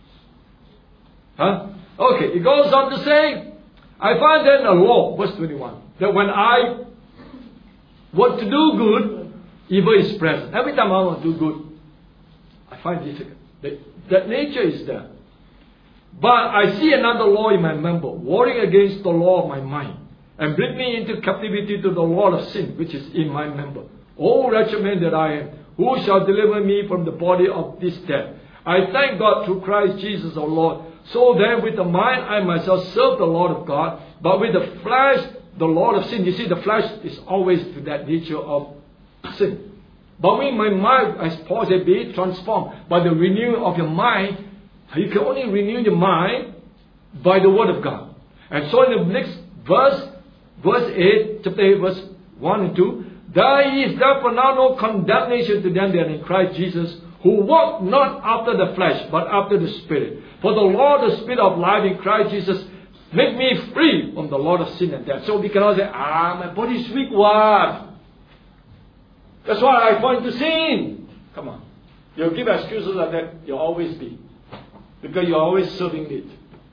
Huh? Okay, it goes on to say, I find then a law, verse 21, that when I want to do good, evil is present. Every time I want to do good, I find it difficult. That nature is there. But I see another law in my member, warring against the law of my mind, and bring me into captivity to the law of sin, which is in my member. O wretched man that I am, who shall deliver me from the body of this death? I thank God through Christ Jesus our Lord. So then with the mind I myself serve the Lord of God, but with the flesh the Lord of sin. You see, the flesh is always to that nature of sin. But with my mind, as Paul said, be transformed by the renewing of your mind. You can only renew your mind by the Word of God. And so in the next verse 8, chapter 8, verse 1 and 2, there is therefore now no condemnation to them that are in Christ Jesus, who walk not after the flesh, but after the Spirit. For the Lord, the Spirit of life in Christ Jesus, make me free from the Lord of sin and death. So we cannot say, my body is weak, what? That's why I point to sin. Come on. You'll give excuses like that, you'll always be. Because you're always serving it.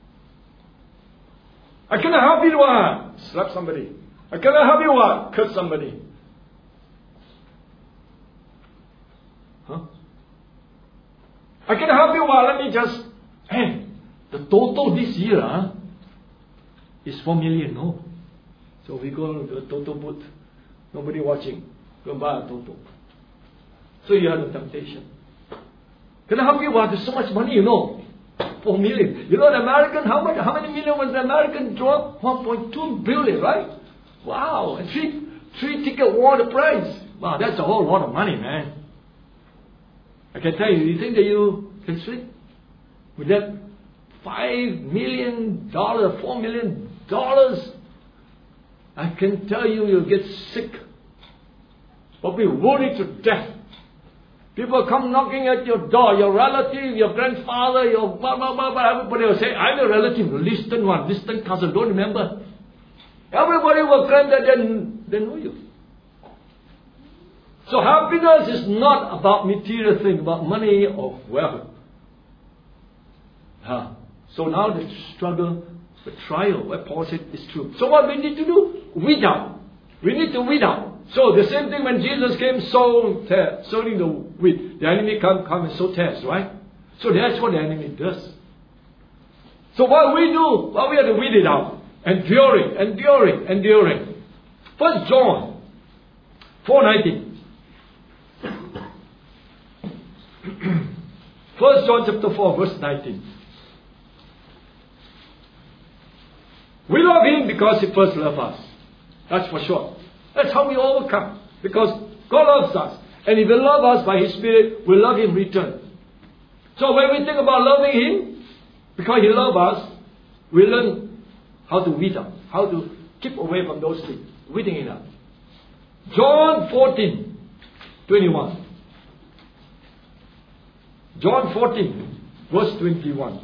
I cannot help you what? Slap somebody. I cannot help you what? Curse somebody. Huh? I cannot help you what? Let me just, the total this year is 4 million, no? So we go to the total booth. Nobody watching. Go buy a total. So you have the temptation. Can I help you what? There's so much money, you know. 4 million. You know the American, how many million was the American draw? 1.2 billion, right? Wow. And three ticket won the prize. Wow, that's a whole lot of money, man. I can tell you think that you can sleep with that $5 million, $4 million? I can tell you, you'll get sick. But be worried to death. People come knocking at your door, your relative, your grandfather, your blah, blah, blah, blah. Everybody will say, I'm a relative, distant cousin, don't remember. Everybody will claim that they know you. So happiness is not about material things, about money or wealth. So now the struggle, the trial, what Paul said is true. So what we need to do? Weed out. We need to weed out. So the same thing when Jesus came sowing the wheat. The enemy come and sow tares, right? So that's what the enemy does. So what we do, we have to weed it out. Enduring. 1 John 4:19. 1 John chapter 4, verse 19. We love Him because He first loved us. That's for sure. That's how we overcome. Because God loves us. And if He loves us by His Spirit, we love Him in return. So when we think about loving Him, because He loves us, we learn how to weed out, how to keep away from those things. Weeding it out. John 14:21. John 14, verse 21.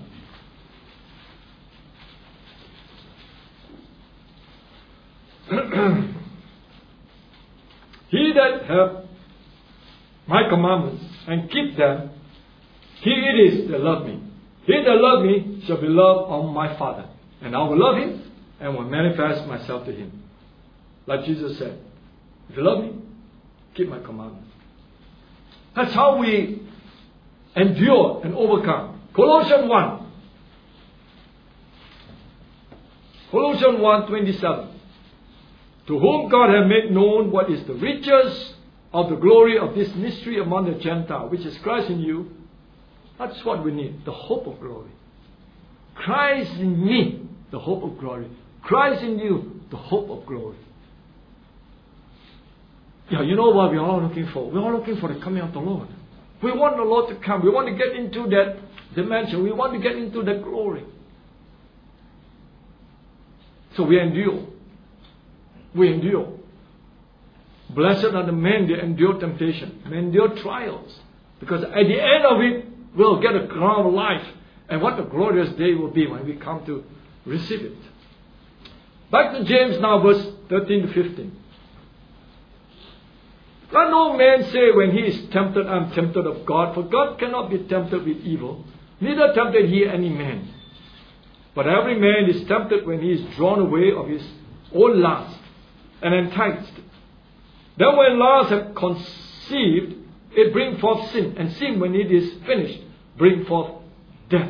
He that hath my commandments and keep them, he it is that love me. He that love me shall be loved of my Father. And I will love him and will manifest myself to him. Like Jesus said, if you love me, keep my commandments. That's how we endure and overcome. Colossians 1. Colossians 1:27. To whom God hath made known what is the riches of the glory of this mystery among the Gentiles, which is Christ in you. That's what we need, the hope of glory. Christ in me, the hope of glory. Christ in you, the hope of glory. Yeah, you know what we're all looking for? We're all looking for the coming of the Lord. We want the Lord to come. We want to get into that dimension. We want to get into that glory. So we endure. We endure. Blessed are the men that endure temptation, may endure trials. Because at the end of it, we'll get a crown of life. And what a glorious day will be when we come to receive it. Back to James now, verse 13 to 15. Let no man say when he is tempted, I am tempted of God. For God cannot be tempted with evil, neither tempted he any man. But every man is tempted when he is drawn away of his own lust and enticed. Then when lust hath conceived, it bring forth sin. And sin, when it is finished, bring forth death.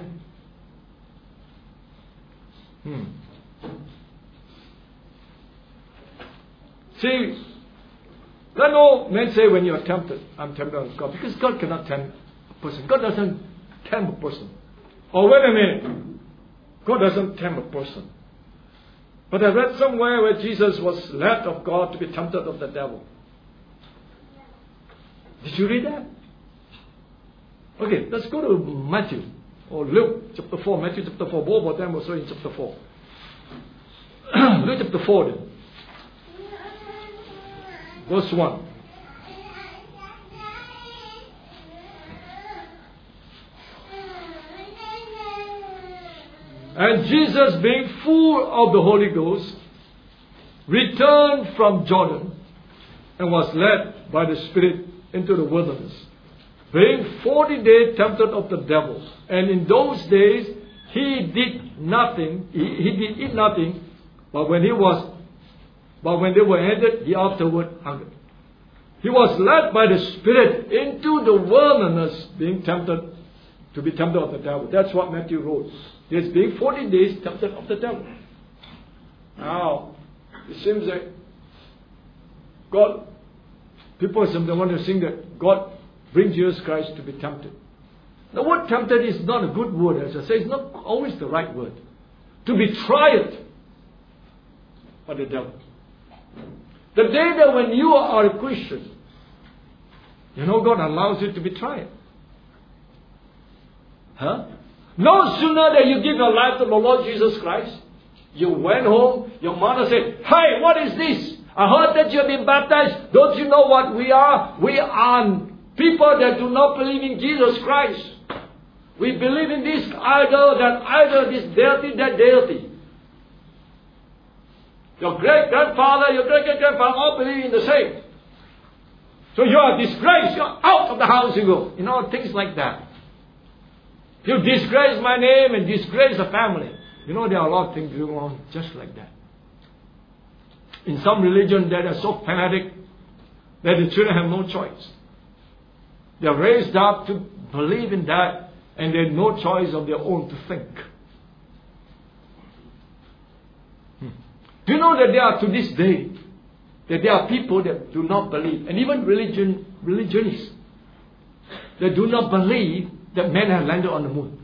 See, let no man say when you are tempted, I'm tempted of God. Because God cannot tempt a person. God doesn't tempt a person. Or wait a minute. God doesn't tempt a person. But I read somewhere where Jesus was led of God to be tempted of the devil. Did you read that? Okay, let's go to Matthew or Luke chapter 4. Matthew chapter 4. Both of them also in chapter 4. Luke chapter 4 then. Verse 1. And Jesus, being full of the Holy Ghost, returned from Jordan and was led by the Spirit into the wilderness, being 40 days tempted of the devil. And in those days he did nothing, he did eat nothing, but when they were ended, he afterward hungered. He was led by the Spirit into the wilderness, being tempted to be tempted of the devil. That's what Matthew wrote. He is being 40 days tempted of the devil. Now, it seems that God, people sometimes want to sing that God brings Jesus Christ to be tempted. The word tempted is not a good word, as I say. It's not always the right word. To be tried by the devil. The day that when you are a Christian, you know God allows you to be tried. No sooner that you give your life to the Lord Jesus Christ, you went home, your mother said, "Hey, what is this? I heard that you have been baptized. Don't you know what we are? We are people that do not believe in Jesus Christ. We believe in this idol, that idol, this deity, that deity. Your great-grandfather, your great-great-grandfather all believe in the same. So you are disgraced. You are out of the house you go." You know, things like that. You disgrace my name and disgrace the family. You know, there are a lot of things going on just like that. In some religion that are so fanatic that the children have no choice. They are raised up to believe in that, and they have no choice of their own to think. Do you know that there are, to this day, that there are people that do not believe, and even religionists, that do not believe that men have landed on the moon.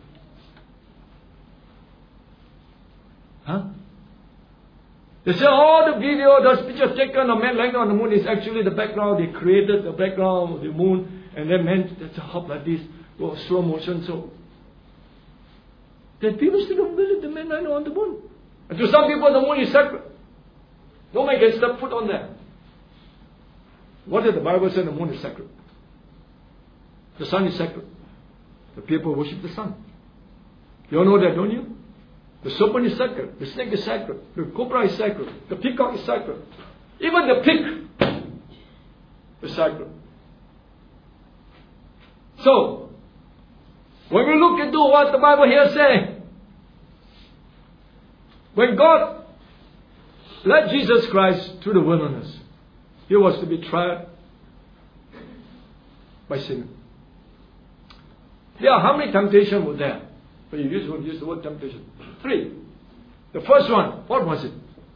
Huh? They say all the video, those pictures taken of men landing on the moon is actually the background. They created the background of the moon, and then men just hop like this, go slow motion. So that people still don't believe the men landed on the moon. And to some people, the moon is sacred. No man can step foot on that. What did the Bible say? The moon is sacred. The sun is sacred. The people worship the sun. You all know that, don't you? The serpent is sacred. The snake is sacred. The cobra is sacred. The peacock is sacred. Even the pig is sacred. So, when we look into what the Bible here says, when God led Jesus Christ through the wilderness, He was to be tried by sin. Yeah, how many temptations were there? But you use the word temptation. 3. The first one, what was it?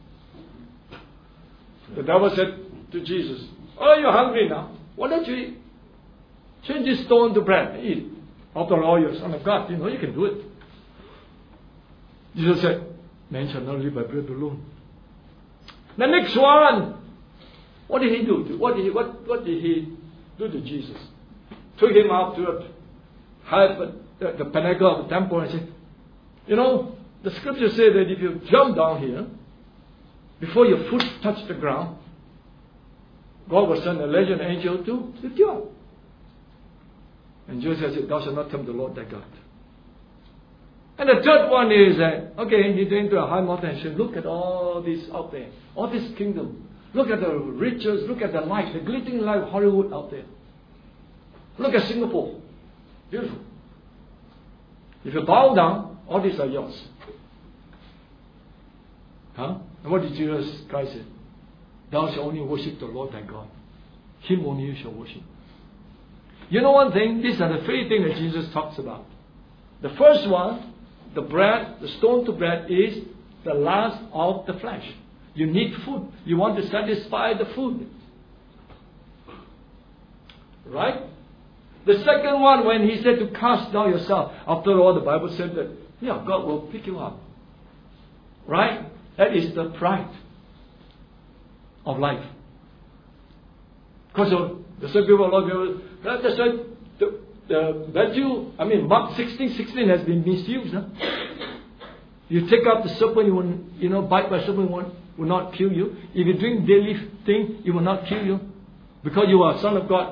The devil said to Jesus, "Oh, you're hungry now. Why don't you eat? Change this stone to bread and eat. After all, you're the Son of God. You know you can do it." Jesus said, "Man shall not live by bread alone." The next one, what did he do? What did he do to Jesus? Took him up to the pinnacle of the temple and said, "You know, the scripture says that if you jump down here, before your foot touch the ground, God will send a legion angel to lift you up." And Jesus said, "Thou shalt not tempt the Lord thy God." And the third one is that, okay, he went to a high mountain and said, "Look at all this out there, all this kingdom. Look at the riches, look at the light, the glittering light of Hollywood out there. Look at Singapore. Beautiful. If you bow down, all these are yours." Huh? And what did Jesus Christ say? "Thou shalt only worship the Lord thy God. Him only you shall worship." You know one thing? These are the 3 things that Jesus talks about. The first one, the bread, the stone to bread, is the last of the flesh. You need food. You want to satisfy the food. Right? The second one, when he said to cast down yourself, after all, the Bible said that, yeah, God will pick you up. Right? That is the pride of life. Because the same people, a lot of people, that's why the virtue, Mark 16:16 has been misused. Huh? You take up the serpent, you will, bite by serpent will not kill you. If you drink daily thing, it will not kill you. Because you are a son of God.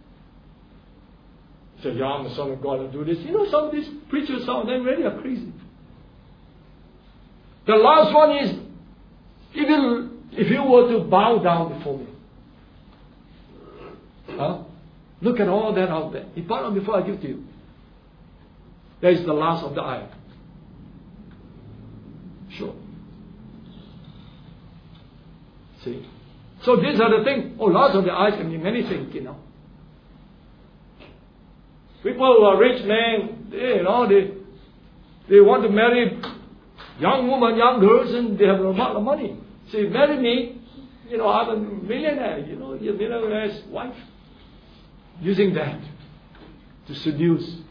You say, "Yeah, I'm a son of God, and do this." You know, some of these preachers, some of them really are crazy. The last one is, if you were to bow down before me, look at all that out there. You bow down before I give to you. That is the last of the eye. Sure. See? So these are the things. Last of the eyes can mean many things, you know. People who are rich men, they want to marry young women, young girls, and they have a lot of money. Say, "Marry me, I'm a millionaire, you're a millionaire's wife." Using that to seduce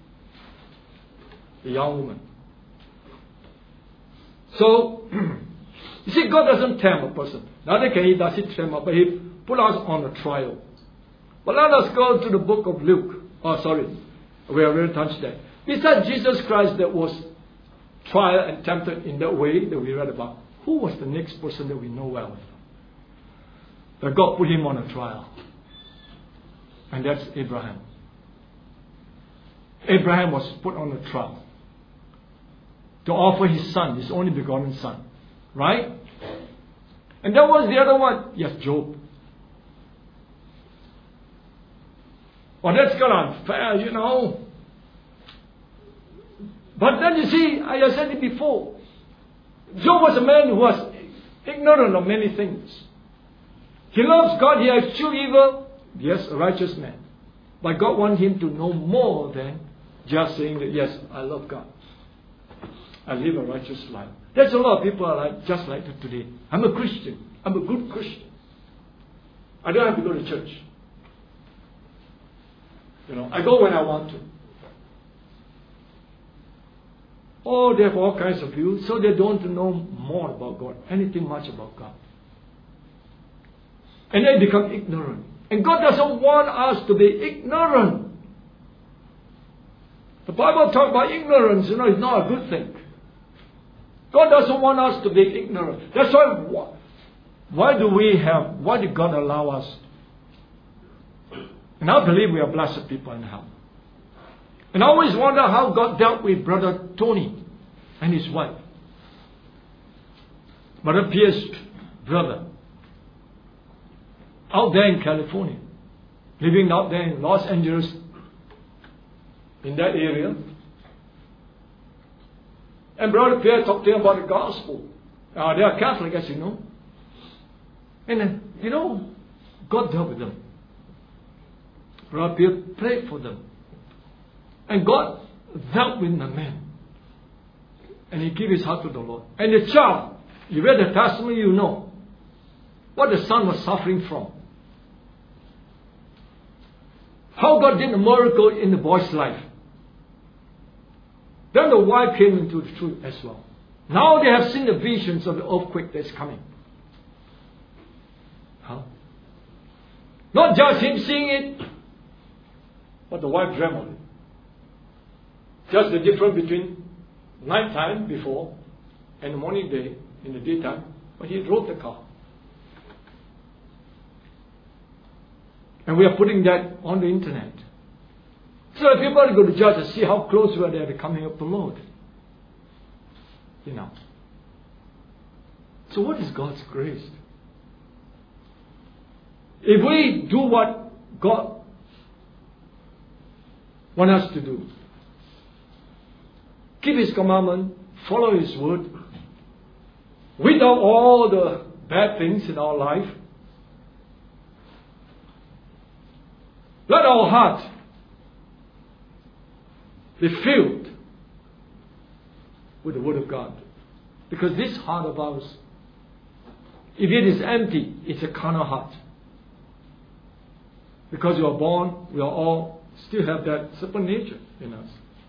the young woman. So, you see, God doesn't tempt a person. Neither can He does He tempt us, but He put us on a trial. But let us go to the book of Luke. We have already touched that. Besides Jesus Christ that was tried and tempted in that way that we read about, who was the next person that we know well? That God put him on a trial. And that's Abraham. Abraham was put on a trial to offer his son, his only begotten son. Right? And that was the other one. Yes, Job. Well, that's kind of unfair, But then you see, I said it before, Job was a man who was ignorant of many things. He loves God, he has true evil. Yes, a righteous man. But God wants him to know more than just saying that, yes, I love God. I live a righteous life. There's a lot of people are just like that today. I'm a Christian. I'm a good Christian. I don't have to go to church. I go when I want to. Oh, they have all kinds of views, so they don't know more about God, anything much about God. And they become ignorant. And God doesn't want us to be ignorant. The Bible talks about ignorance, it's not a good thing. God doesn't want us to be ignorant. That's why did God allow us? And I believe we are blessed people in hell. And I always wonder how God dealt with Brother Tony and his wife. Brother Pierce's brother. Out there in California. Living out there in Los Angeles. In that area. And Brother Pierre talked to him about the gospel. They are Catholic, as you know. And God dealt with them. Brother Pierre prayed for them. And God dealt with the man. And he gave his heart to the Lord. And the child, you read the testimony, you know what the son was suffering from. How God did a miracle in the boy's life. Then the wife came into the truth as well. Now they have seen the visions of the earthquake that's coming. Not just him seeing it, but the wife dreamt of it. Just the difference between nighttime before and the morning day in the daytime, but he drove the car. And we are putting that on the internet. So if people go to church and see how close we are to the coming of the Lord. So what is God's grace? If we do what God wants us to do, keep His commandment, follow His word, without all the bad things in our life, let our heart be filled with the Word of God. Because this heart of ours, if it is empty, it's a carnal heart. Because you are born, we are all still have that serpent nature in us.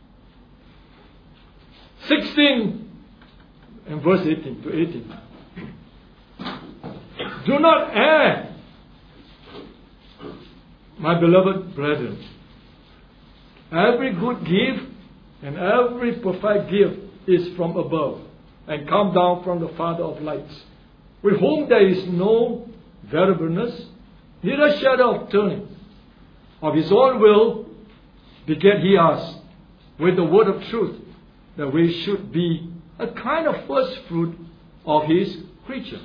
16 and verse 18 to 18. Do not err, my beloved brethren. Every good gift and every perfect gift is from above and come down from the Father of lights, with whom there is no variableness, neither shadow of turning. Of His own will beget He us with the word of truth, that we should be a kind of first fruit of His creature.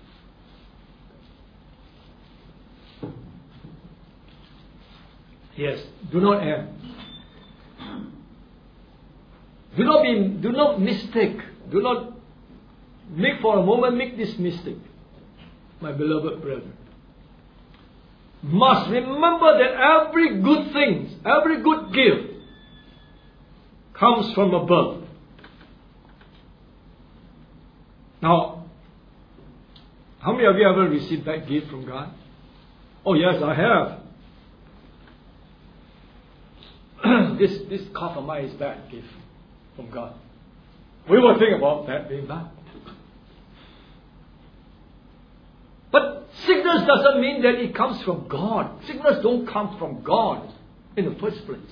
Yes, do not err. Do not mistake. Do not make for a moment make this mistake, my beloved brethren. Must remember that every good thing, every good gift comes from above. Now, how many of you ever received that gift from God? Oh yes, I have. This cough of mine is bad gift from God. We will think about that being bad. But sickness doesn't mean that it comes from God. Sickness don't come from God in the first place.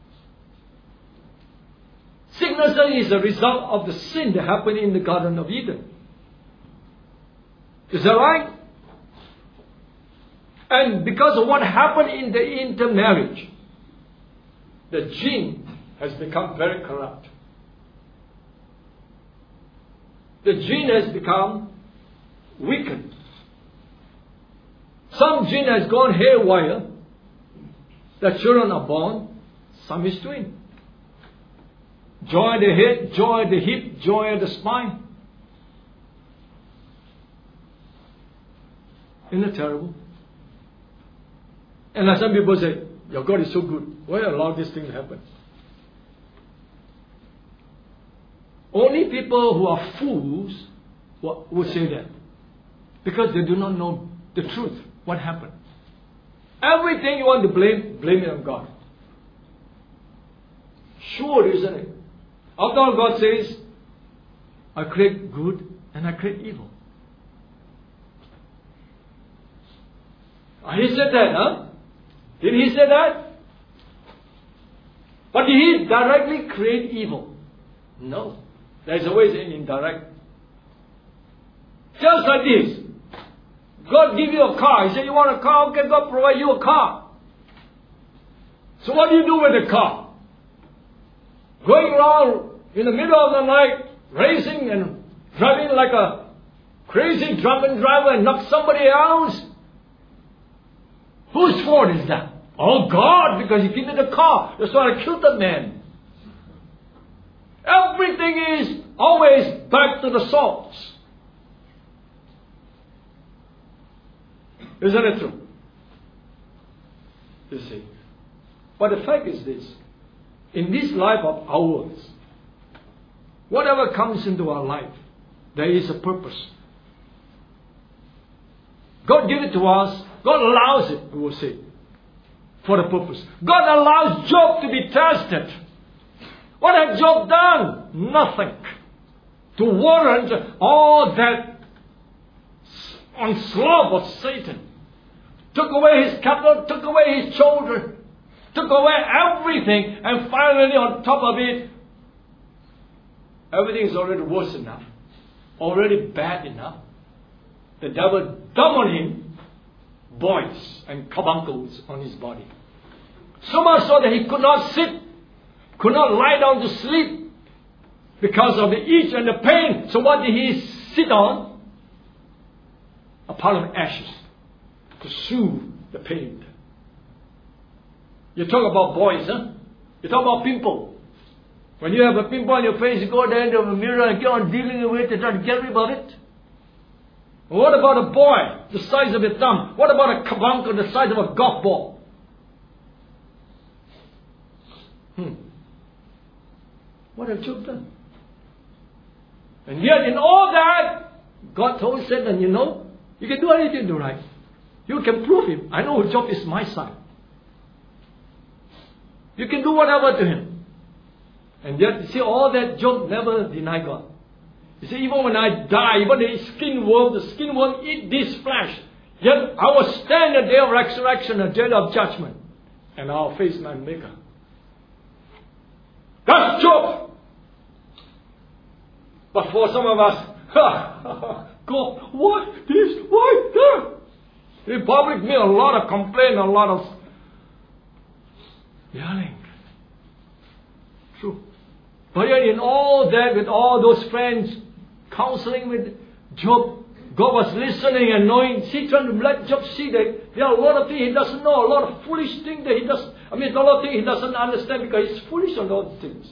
Sickness is a result of the sin that happened in the Garden of Eden. Is that right? And because of what happened in the intermarriage, the gene has become very corrupt. The gene has become weakened. Some gene has gone haywire. The children are born. Some is twin. Joy at the head, joy at the hip, joy at the spine. Isn't it terrible? And like some people say, your God is so good. Why allow this thing to happen? Only people who are fools will say that. Because they do not know the truth. What happened? Everything you want to blame it on God. Sure, isn't it? After all, God says, I create good and I create evil. He said that, huh? Did he say that? But did he directly create evil? No. There's always an indirect. Just like this. God give you a car. He said, you want a car? Okay, God provide you a car. So what do you do with the car? Going around in the middle of the night, racing and driving like a crazy drunken driver and knock somebody else? Whose fault is that? Oh, God, because He gave me the car. That's why I killed the man. Everything is always back to the source. Isn't it true? You see. But the fact is this. In this life of ours, whatever comes into our life, there is a purpose. God gave it to us. God allows it, we will say, for a purpose. God allows Job to be tested. What had Job done? Nothing. To warrant all that onslaught of Satan. Took away his capital, took away his children, took away everything, and finally on top of it, everything is already worse enough. Already bad enough. The devil dumped on him boils and carbuncles on his body. So much so that he could not sit, could not lie down to sleep because of the itch and the pain. So what did he sit on? A pile of ashes to soothe the pain. You talk about boys, huh? You talk about pimple. When you have a pimple on your face, you go there into the mirror and keep on dealing with it and try to get rid of it. What about a boy the size of a thumb? What about a carbuncle the size of a golf ball? What have Job done? And yet in all that, God told Satan, you know, you can do anything to right. You can prove him. I know Job is my son. You can do whatever to him. And yet, you see, all that Job never denied God. You see, even when I die, even the skin worm eat this flesh. Yet I will stand the day of resurrection, the day of judgment, and I'll face my Maker. That's Job. But for some of us, God, what this, why that? In public, me a lot of complaint, a lot of yelling. True. But yet in all that, with all those friends counseling with Job, God was listening and knowing, trying to let Job see that there are a lot of things he doesn't know, a lot of foolish things that he doesn't, a lot of things he doesn't understand because he's foolish on those things.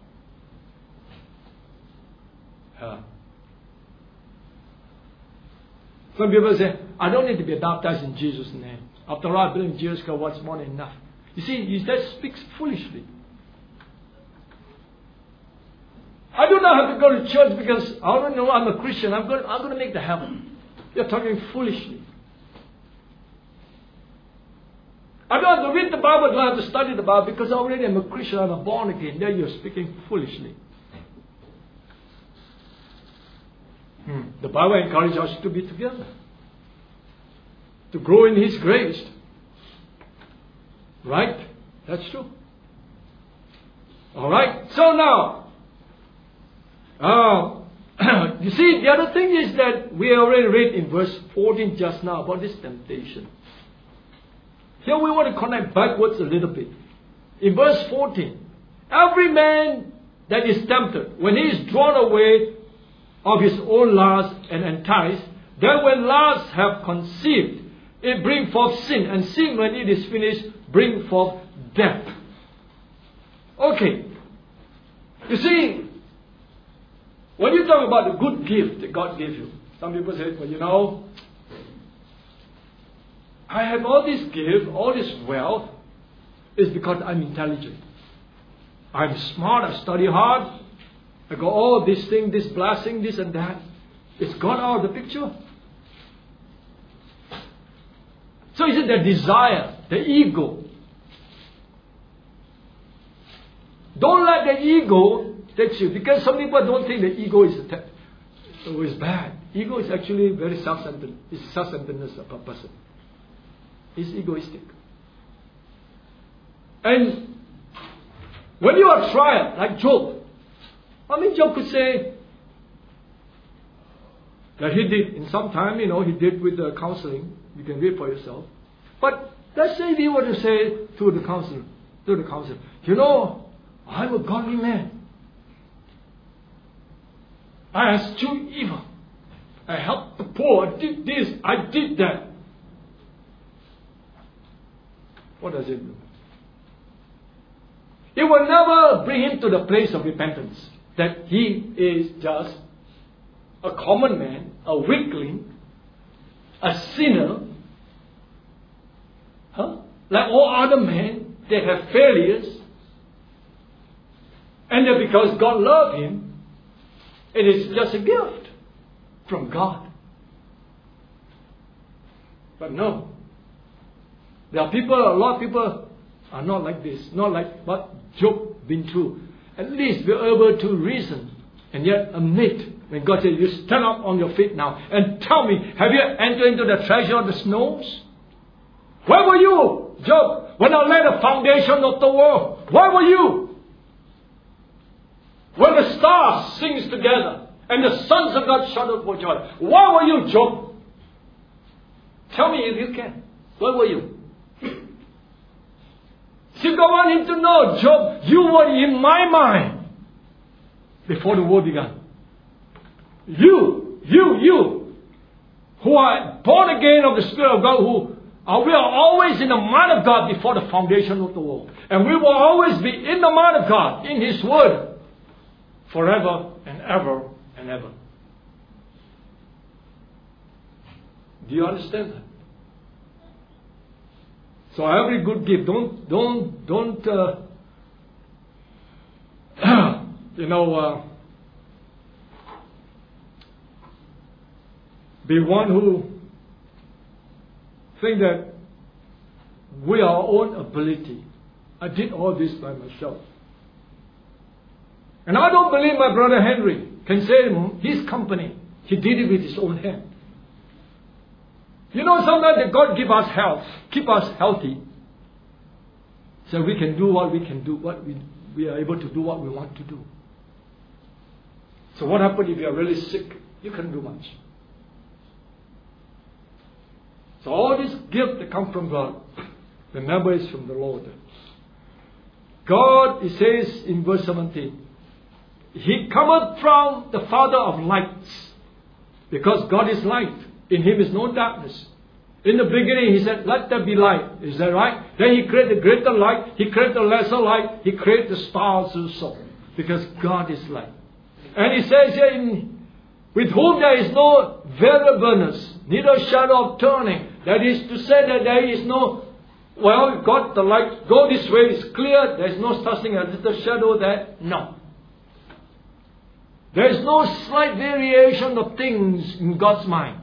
Some people say, I don't need to be baptized in Jesus' name. After all, I believe in Jesus Christ, what's more than enough. You see, that speaks foolishly. I do not have to go to church because I don't know I'm a Christian. I'm going to make the heaven. You're talking foolishly. I don't have to read the Bible. I don't have to study the Bible because I already am a Christian. I'm a born again. There you're speaking foolishly. The Bible encourages us to be together. To grow in His grace. Right? That's true. Alright. So now, you see, the other thing is that we already read in verse 14 just now about this temptation. Here we want to connect backwards a little bit. In verse 14, every man that is tempted, when he is drawn away of his own lust and enticed, then when lust have conceived, it bring forth sin, and sin, when it is finished, bring forth death. Okay. You see, when you talk about the good gift that God gave you, some people say, well, you know, I have all this gift, all this wealth, is because I'm intelligent. I'm smart, I study hard, I got all this thing, this blessing, this and that. It's gone out of the picture. So is it their desire the ego. Don't let the ego take you. Because some people don't think the ego is bad. Ego is actually very self-centered. It's self-centeredness of a person. It's egoistic. And when you are tried, like Job, Job could say that he did in some time, he did with the counseling. You can read for yourself. But let's say he were to say to the counselor, I'm a godly man. I eschewed evil. I helped the poor. I did this. I did that. What does it do? It will never bring him to the place of repentance. That he is just a common man, a weakling, a sinner. Like all other men, they have failures. And that because God loved him, it is just a gift from God. But no. There are a lot of people are not like this. Not like what Job been through. At least we're able to reason and yet admit when God says, you stand up on your feet now and tell me, have you entered into the treasure of the snows? Where were you, Job, when I laid the foundation of the world? Where were you? When the stars sings together and the sons of God shouted for joy. Where were you, Job? Tell me if you can. Where were you? See, God want him to know, Job, you were in my mind before the world began. You, who are born again of the Spirit of God, we are always in the mind of God before the foundation of the world. And we will always be in the mind of God, in His Word, forever and ever and ever. Do you understand that? So every good gift, don't be one who think that we are our own ability. I did all this by myself. And I don't believe my brother Henry can say his company, he did it with his own hand. Sometimes that God give us health, keep us healthy, so we can do what we can do, we are able to do what we want to do. So what happens if you are really sick? You can't do much. So all this gift that comes from God, remember, is from the Lord. God, it says in verse 17, He cometh from the Father of lights, because God is light. In Him is no darkness. In the beginning He said, let there be light. Is that right? Then He created the greater light. He created the lesser light. He created the stars also. Because God is light. And He says here, with whom there is no variableness, neither shadow of turning. That is to say that there is no, well, God, the light, go this way, it's clear. There is no such thing as the shadow there. No. There is no slight variation of things in God's mind.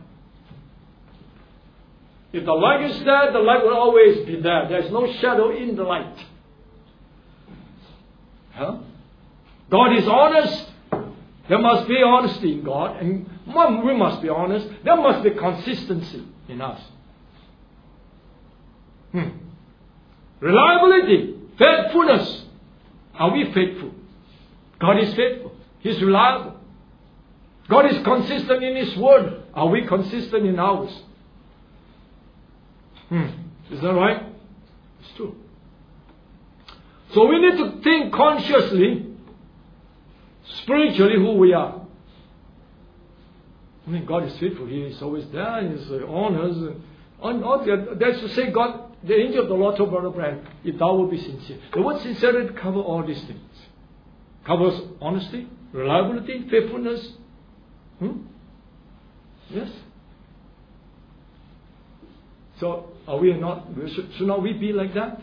If the light is there, the light will always be there. There is no shadow in the light. God is honest. There must be honesty in God. And we must be honest. There must be consistency in us. Reliability. Faithfulness. Are we faithful? God is faithful. He's reliable. God is consistent in His Word. Are we consistent in ours? Is that right? It's true. So we need to think consciously, spiritually, who we are. God is faithful. He is always there. He honors. That's to say, God, the angel of the Lord told Brother Brand, if thou will be sincere. The word sincerity covers all these things. Covers honesty, reliability, faithfulness. Yes. So, are we not? Should not we be like that?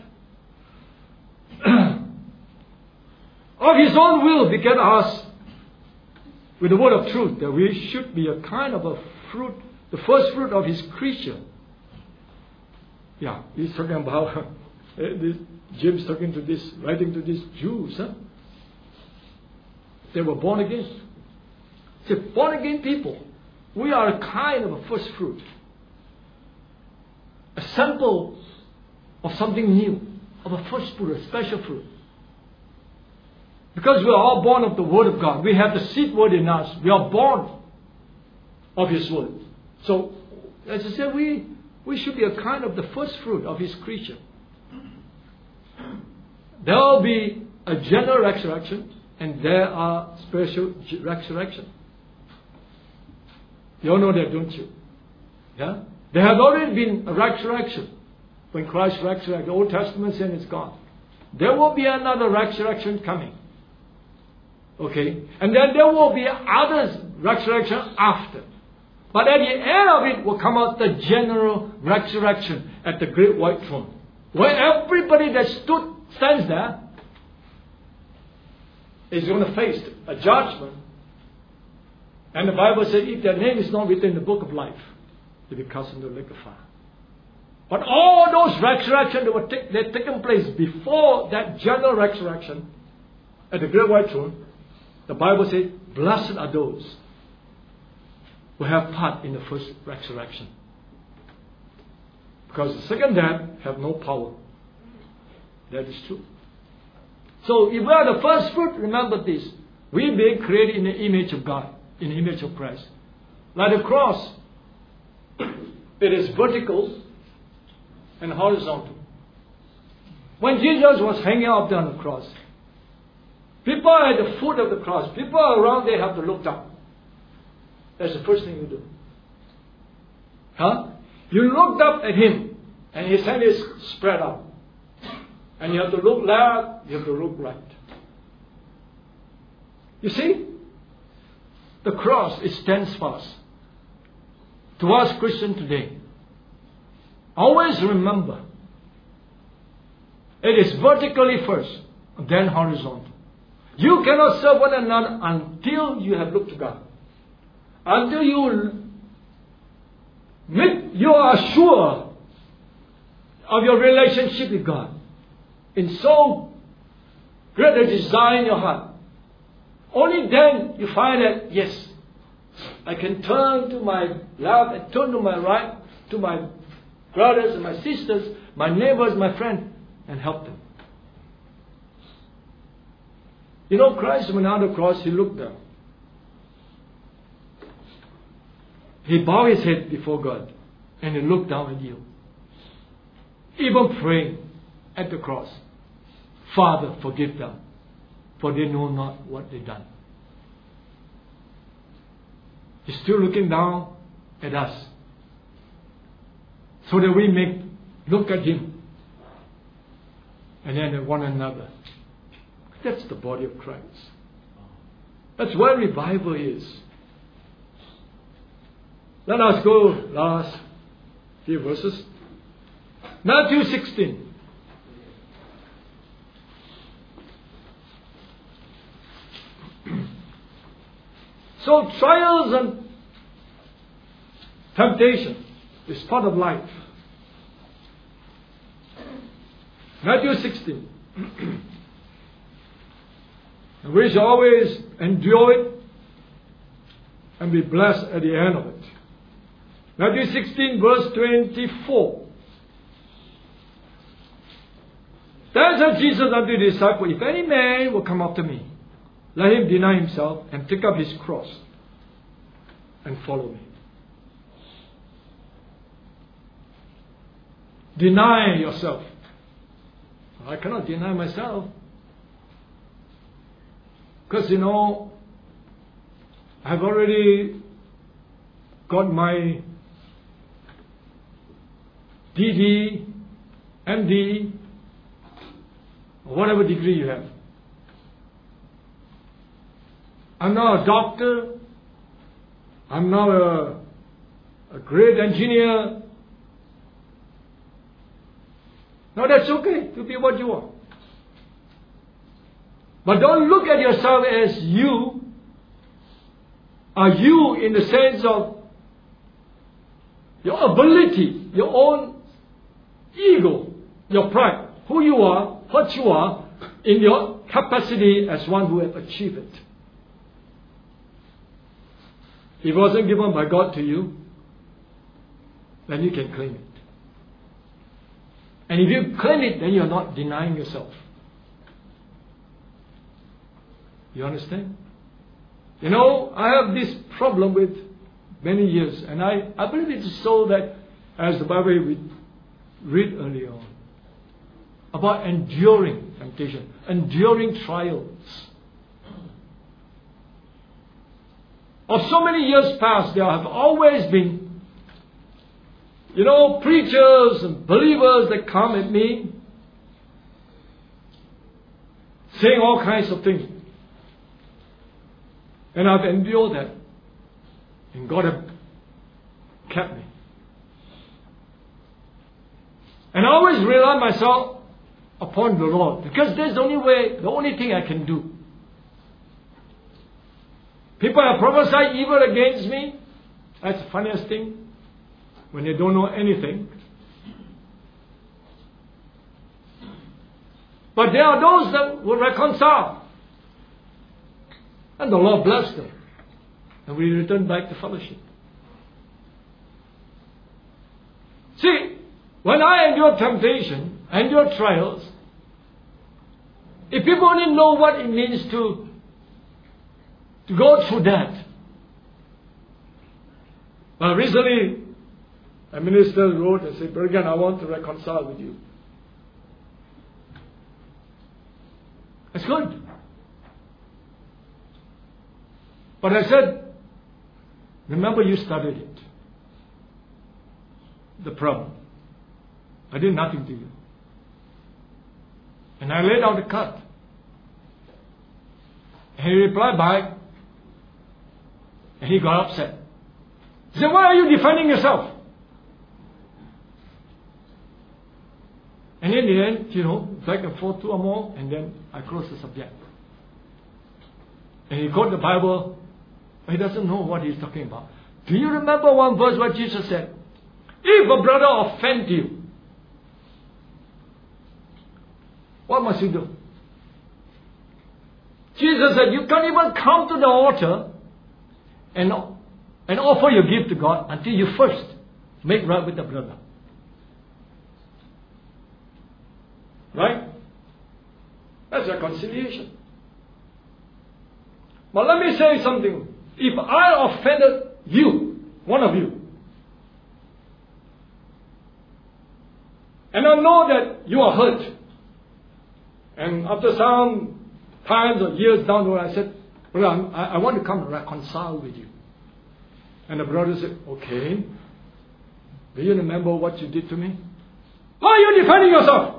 Of His own will beget us with the word of truth, that we should be a kind of a fruit, the first fruit of His creature. Yeah, he's talking about this, James talking to this, writing to these Jews. They were born again. Say, born again people, we are a kind of a first fruit, a sample of something new, of a first fruit, a special fruit. Because we are all born of the Word of God. We have the seed word in us. We are born of His Word. So, as I said, we should be a kind of the first fruit of His creature. There will be a general resurrection, and there are special resurrection. You all know that, don't you? Yeah? There has already been a resurrection. When Christ resurrected, the Old Testament said it's gone. There will be another resurrection coming. Okay? And then there will be other resurrection after. But at the end of it will come out the general resurrection at the great white throne. Where everybody that stands there is going to face a judgment. And the Bible says if their name is not written in the book of life, they will be cast into the lake of fire. But all those resurrections that had taken place before that general resurrection at the great white throne, the Bible says, blessed are those who have part in the first resurrection. Because the second death have no power. That is true. So if we are the first fruit, remember this. We being created in the image of God, in the image of Christ. Like the cross, it is vertical and horizontal. When Jesus was hanging up there on the cross, people at the foot of the cross, people around there have to look down. That's the first thing you do. You looked up at Him, and His hand is spread out. And you have to look left, you have to look right. You see? The cross, it stands fast. To us Christians today, always remember, it is vertically first, then horizontal. You cannot serve one another until you have looked to God. Until you are sure of your relationship with God. In so great a desire in your heart. Only then you find that, yes, I can turn to my left and turn to my right, to my brothers and my sisters, my neighbors, my friends, and help them. You know, Christ went on the cross, He looked down. He bowed His head before God, and He looked down at you. Even praying at the cross, Father, forgive them, for they know not what they've done. He's still looking down at us, so that we may look at Him, and then at one another. That's the body of Christ. That's where revival is. Let us go last few verses. Matthew 16. So trials and temptation is part of life. Matthew 16. And we shall always endure it and be blessed at the end of it. Matthew 16 verse 24. Then said Jesus unto the disciple, if any man will come after me, let him deny himself and take up his cross and follow me. Deny yourself. I cannot deny myself. Because, you know, I've already got my DD, MD, or whatever degree you have. I'm now a doctor. I'm now a great engineer. Now that's okay to be what you are. But don't look at yourself as you are you in the sense of your ability, your own ego, your pride, who you are, what you are, in your capacity as one who have achieved it. If it wasn't given by God to you, then you can claim it. And if you claim it, then you're not denying yourself. You understand? You know, I have this problem with many years, and I believe it's so that, as the Bible we read earlier on, about enduring temptation, enduring trials. Of so many years past, there have always been, preachers and believers that come at me saying all kinds of things. And I've endured that. And God has kept me. And I always rely myself upon the Lord, because that's the only thing I can do. People have prophesied evil against me. That's the funniest thing. When they don't know anything. But there are those that will reconcile. And the Lord bless them. And we return back to fellowship. See, when I endure temptation, endure trials, if people only know what it means to go through that. Well, recently, a minister wrote and said, Bergen, I want to reconcile with you. That's good. But I said, remember you started it. The problem. I did nothing to you. And I laid out the cut. And he replied back. And he got upset. He said, why are you defending yourself? And in the end, back and forth 2 or more, and then I closed the subject. And he quoted the Bible, but he doesn't know what he's talking about. Do you remember one verse where Jesus said, if a brother offends you, what must you do? Jesus said, you can't even come to the altar and offer your gift to God until you first make right with the brother. Right? That's reconciliation. But let me say something. If I offended you, one of you, and I know that you are hurt, and after some times or years down the road, I said, brother, I want to come and reconcile with you. And the brother said, okay. Do you remember what you did to me? Why are you defending yourself?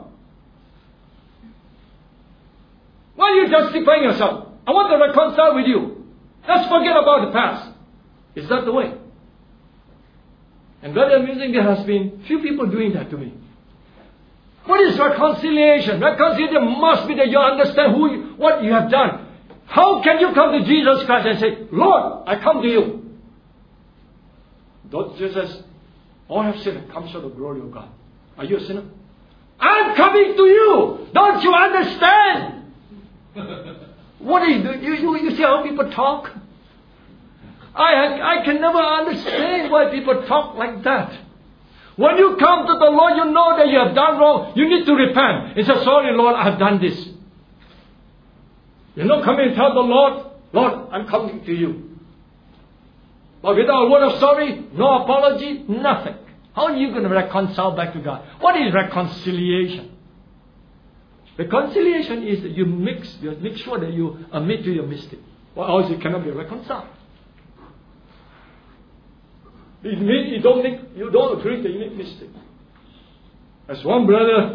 Why are you justifying yourself? I want to reconcile with you. Let's forget about the past. Is that the way? And very amusing, there has been few people doing that to me. What is reconciliation? Reconciliation must be that you understand what you have done. How can you come to Jesus Christ and say, Lord, I come to you? Don't Jesus, all have sinned and come short of the glory of God. Are you a sinner? I'm coming to you. Don't you understand? What are you doing? You see how people talk? I can never understand why people talk like that. When you come to the Lord, you know that you have done wrong. You need to repent. And say, sorry, Lord, I have done this. You're not coming and tell the Lord, Lord, I'm coming to you. But without a word of sorry, no apology, nothing. How are you going to reconcile back to God? What is reconciliation? Reconciliation is that you make sure that you admit to your mistake. Or else you cannot be reconciled. It means you don't agree that you make mistake. As one brother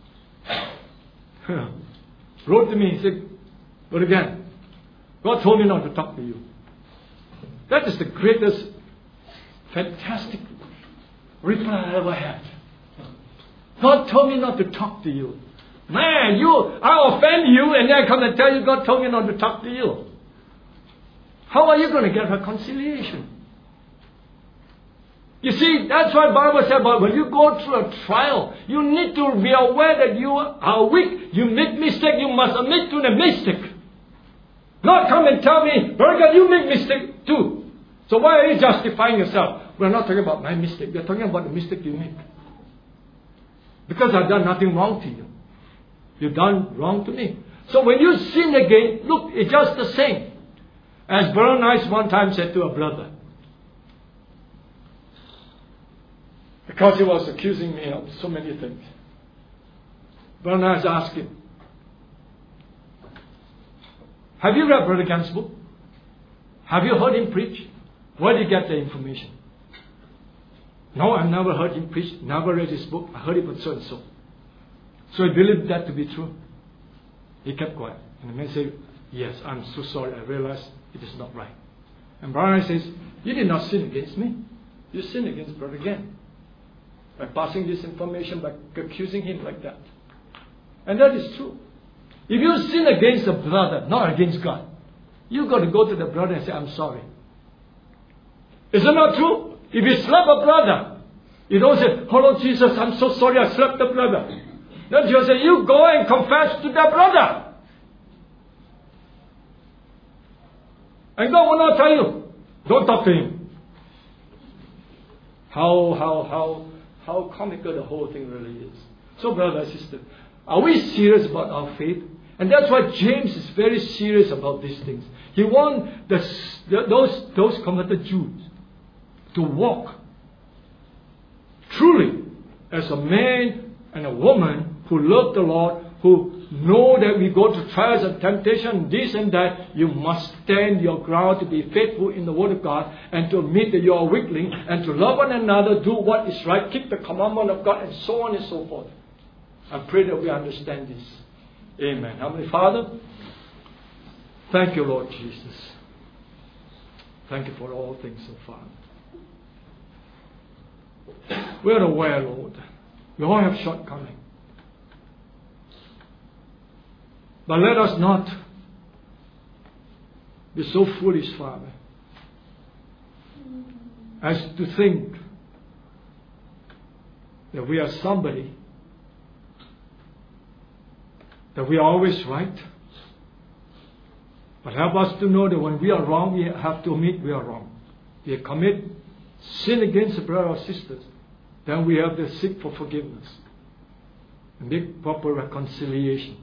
wrote to me, he said, but again, God told me not to talk to you. That is the greatest, fantastic reply I ever had. God told me not to talk to you. Man, I offend you and then I come and tell you God told me not to talk to you. How are you going to get reconciliation? You see, that's why the Bible says about when you go through a trial, you need to be aware that you are weak. You make mistake, you must admit to the mistake. Not come and tell me, Brother God, you make mistake too. So why are you justifying yourself? We're not talking about my mistake. We're talking about the mistake you make. Because I've done nothing wrong to you. You've done wrong to me. So when you sin again, look, it's just the same. As Brother Nice one time said to a brother, because he was accusing me of so many things. Brother Nice asked him, have you read Brother Gans's book? Have you heard him preach? Where did you get the information? No, I've never heard him preach, never read his book. I heard it from so and so. So he believed that to be true. He kept quiet. And the man said, yes, I'm so sorry. I realize it is not right. And Brother says, you did not sin against me. You sinned against Brother Gan by passing this information, by accusing him like that. And that is true. If you sin against a brother, not against God, you've got to go to the brother and say, I'm sorry. Is it not true? If you slap a brother, you don't say, oh Lord Jesus, I'm so sorry I slapped the brother. No, you say, you go and confess to the brother. And God will not tell you, don't talk to him. How comical the whole thing really is. So brother and sister, are we serious about our faith? And that's why James is very serious about these things. He wants those converted Jews to walk truly as a man and a woman who love the Lord, who know that we go to trials and temptation, this and that. You must stand your ground to be faithful in the Word of God and to admit that you are weakling and to love one another, do what is right, keep the commandment of God, and so on and so forth. I pray that we understand this. Amen. Heavenly Father, thank you, Lord Jesus. Thank you for all things so far. We are aware, Lord, we all have shortcomings. But let us not be so foolish, Father, as to think that we are somebody, that we are always right. But help us to know that when we are wrong, we have to admit we are wrong. We commit sin against a brother or sisters, then we have to seek for forgiveness and make proper reconciliation.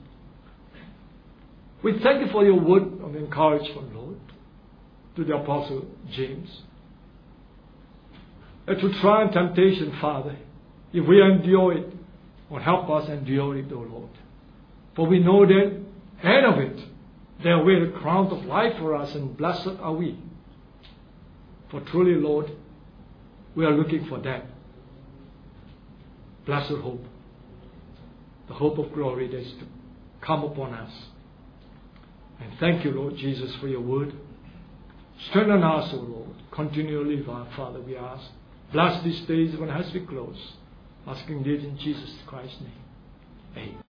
We thank you for your word of encouragement, Lord, to the Apostle James. And to try and temptation, Father, if we endure it, or help us endure it, O Lord. For we know that end of it, there will be a crown of life for us, and blessed are we. For truly, Lord, we are looking for that blessed hope, the hope of glory that is to come upon us. And thank you, Lord Jesus, for your word. Strengthen us, O Lord, continually, Father, we ask. Bless these days when as we close, asking this in Jesus Christ's name. Amen.